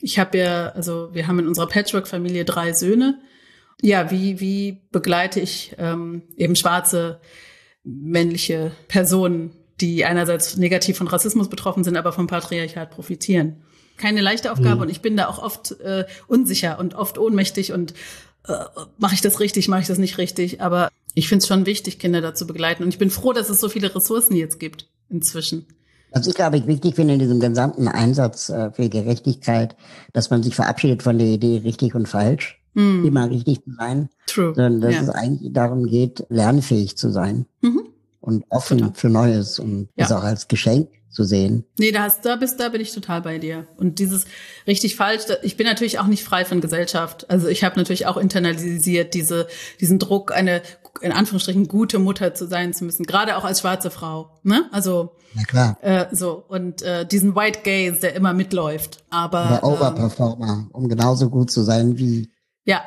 Wir haben in unserer Patchwork-Familie 3 Söhne. Ja, wie begleite ich eben schwarze männliche Personen, die einerseits negativ von Rassismus betroffen sind, aber vom Patriarchat profitieren? Keine leichte Aufgabe und ich bin da auch oft unsicher und oft ohnmächtig und mache ich das richtig, mache ich das nicht richtig, aber ich finde es schon wichtig, Kinder dazu begleiten. Und ich bin froh, dass es so viele Ressourcen jetzt gibt inzwischen. Was ich, glaube ich, wichtig finde in diesem gesamten Einsatz für Gerechtigkeit, dass man sich verabschiedet von der Idee, richtig und falsch, immer richtig zu sein. True. Sondern dass es eigentlich darum geht, lernfähig zu sein und offen für Neues und das auch als Geschenk zu sehen. Nee, da bin ich total bei dir. Und dieses richtig falsch, ich bin natürlich auch nicht frei von Gesellschaft. Also ich habe natürlich auch internalisiert diesen Druck, eine in Anführungsstrichen gute Mutter zu sein zu müssen, gerade auch als schwarze Frau. Ne? Also na klar. Und diesen White Gaze, der immer mitläuft. Aber der Overperformer, um genauso gut zu sein wie. Ja.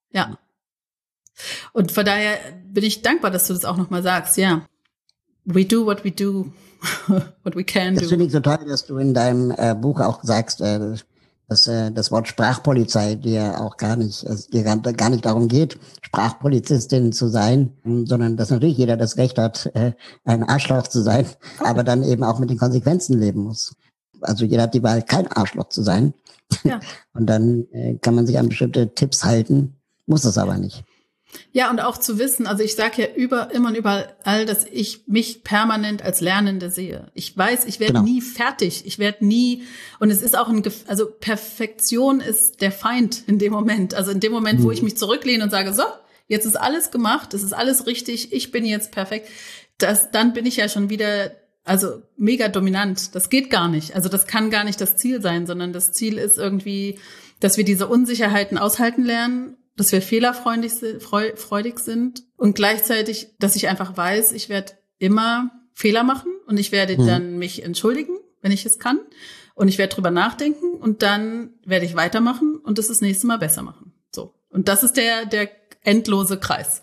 Und von daher bin ich dankbar, dass du das auch nochmal sagst. Ja, we do what we do. What we can do. Das finde ich so toll, dass du in deinem Buch auch sagst, dass das Wort Sprachpolizei dir auch gar nicht darum geht, Sprachpolizistin zu sein, sondern dass natürlich jeder das Recht hat, ein Arschloch zu sein, aber dann eben auch mit den Konsequenzen leben muss. Also jeder hat die Wahl, kein Arschloch zu sein. Ja. Und dann kann man sich an bestimmte Tipps halten, muss das aber nicht. Ja, und auch zu wissen, also ich sage ja immer und überall, dass ich mich permanent als Lernende sehe. Ich weiß, ich werde nie fertig. Ich werde nie, und es ist auch also Perfektion ist der Feind in dem Moment. Also in dem Moment, wo ich mich zurücklehne und sage, so, jetzt ist alles gemacht, es ist alles richtig, ich bin jetzt perfekt, dann bin ich ja schon wieder, also mega dominant. Das geht gar nicht. Also das kann gar nicht das Ziel sein, sondern das Ziel ist irgendwie, dass wir diese Unsicherheiten aushalten lernen, dass wir fehlerfreudig sind und gleichzeitig, dass ich einfach weiß, ich werde immer Fehler machen und ich werde dann mich entschuldigen, wenn ich es kann, und ich werde drüber nachdenken und dann werde ich weitermachen und das nächste Mal besser machen. So. Und das ist der endlose Kreis.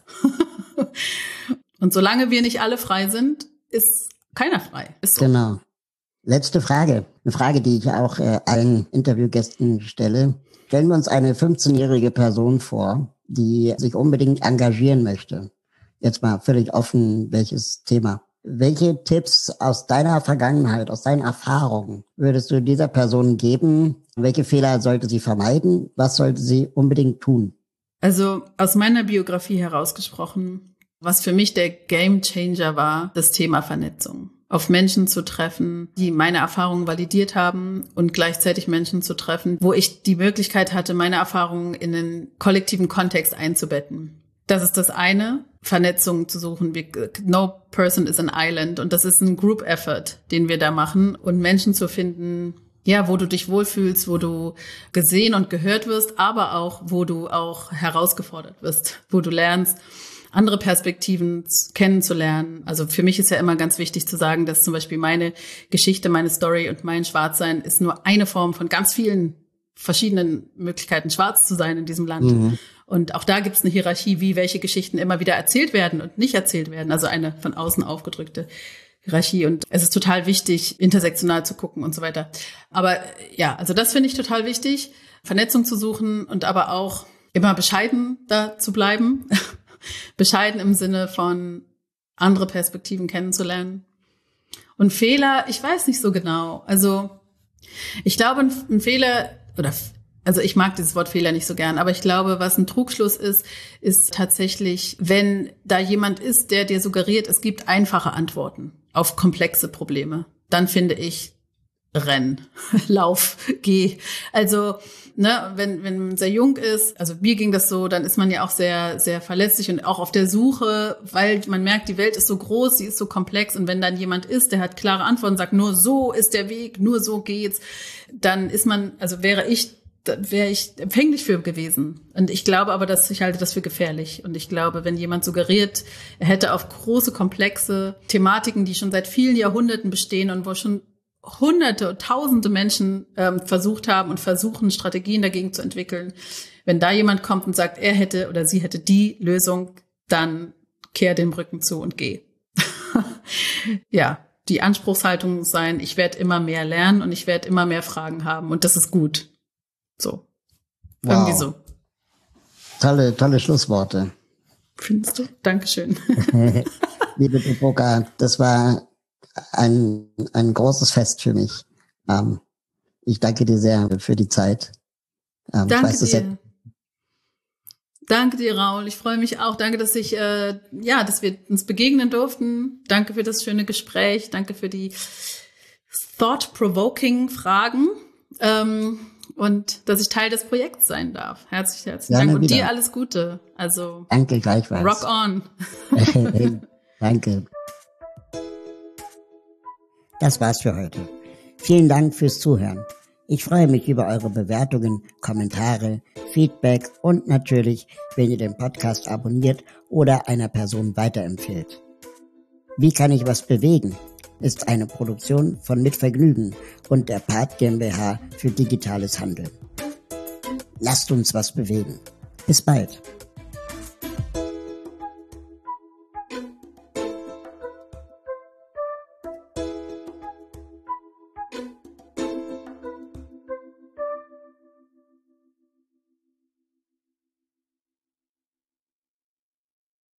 Und solange wir nicht alle frei sind, ist keiner frei. Ist so. Genau. Letzte Frage. Eine Frage, die ich auch allen Interviewgästen stelle. Stellen wir uns eine 15-jährige Person vor, die sich unbedingt engagieren möchte. Jetzt mal völlig offen, welches Thema. Welche Tipps aus deiner Vergangenheit, aus deinen Erfahrungen würdest du dieser Person geben? Welche Fehler sollte sie vermeiden? Was sollte sie unbedingt tun? Also aus meiner Biografie herausgesprochen, was für mich der Gamechanger war, das Thema Vernetzung. Auf Menschen zu treffen, die meine Erfahrungen validiert haben und gleichzeitig Menschen zu treffen, wo ich die Möglichkeit hatte, meine Erfahrungen in einen kollektiven Kontext einzubetten. Das ist das eine, Vernetzung zu suchen. No person is an island. Und das ist ein Group Effort, den wir da machen. Und Menschen zu finden, ja, wo du dich wohlfühlst, wo du gesehen und gehört wirst, aber auch, wo du auch herausgefordert wirst, wo du lernst, andere Perspektiven kennenzulernen. Also für mich ist ja immer ganz wichtig zu sagen, dass zum Beispiel meine Geschichte, meine Story und mein Schwarzsein ist nur eine Form von ganz vielen verschiedenen Möglichkeiten, schwarz zu sein in diesem Land. Mhm. Und auch da gibt es eine Hierarchie, wie welche Geschichten immer wieder erzählt werden und nicht erzählt werden. Also eine von außen aufgedrückte Hierarchie. Und es ist total wichtig, intersektional zu gucken und so weiter. Aber ja, also das finde ich total wichtig, Vernetzung zu suchen und aber auch immer bescheiden da zu bleiben. Bescheiden im Sinne von andere Perspektiven kennenzulernen. Und Fehler, ich weiß nicht so genau. Also ich glaube, ein Fehler, also ich mag dieses Wort Fehler nicht so gern, aber ich glaube, was ein Trugschluss ist tatsächlich, wenn da jemand ist, der dir suggeriert, es gibt einfache Antworten auf komplexe Probleme, dann finde ich, renn, lauf, geh. Also, wenn man sehr jung ist, also mir ging das so, dann ist man ja auch sehr, sehr verletzlich und auch auf der Suche, weil man merkt, die Welt ist so groß, sie ist so komplex und wenn dann jemand ist, der hat klare Antworten, sagt, nur so ist der Weg, nur so geht's, dann ist man, also wäre ich empfänglich für gewesen. Und ich glaube aber, ich halte das für gefährlich. Und ich glaube, wenn jemand suggeriert, er hätte auf große, komplexe Thematiken, die schon seit vielen Jahrhunderten bestehen und wo schon Hunderte und Tausende Menschen versucht haben und versuchen, Strategien dagegen zu entwickeln. Wenn da jemand kommt und sagt, er hätte oder sie hätte die Lösung, dann kehr den Rücken zu und geh. Ja, die Anspruchshaltung muss sein, ich werde immer mehr lernen und ich werde immer mehr Fragen haben und das ist gut. So. Wow. Irgendwie so. Tolle Schlussworte. Findest du? Dankeschön. Liebe Deborah, das war ein großes Fest für mich. Ich danke dir sehr für die Zeit. Danke dir. Danke dir, Raul. Ich freue mich auch. Danke, dass dass wir uns begegnen durften. Danke für das schöne Gespräch. Danke für die thought-provoking Fragen. Und dass ich Teil des Projekts sein darf. Herzlichen Dank. Und dir alles Gute. Also danke gleichfalls. Rock on. Danke. Das war's für heute. Vielen Dank fürs Zuhören. Ich freue mich über eure Bewertungen, Kommentare, Feedback und natürlich, wenn ihr den Podcast abonniert oder einer Person weiterempfehlt. Wie kann ich was bewegen? Ist eine Produktion von Mit Vergnügen und der Part GmbH für digitales Handeln. Lasst uns was bewegen. Bis bald.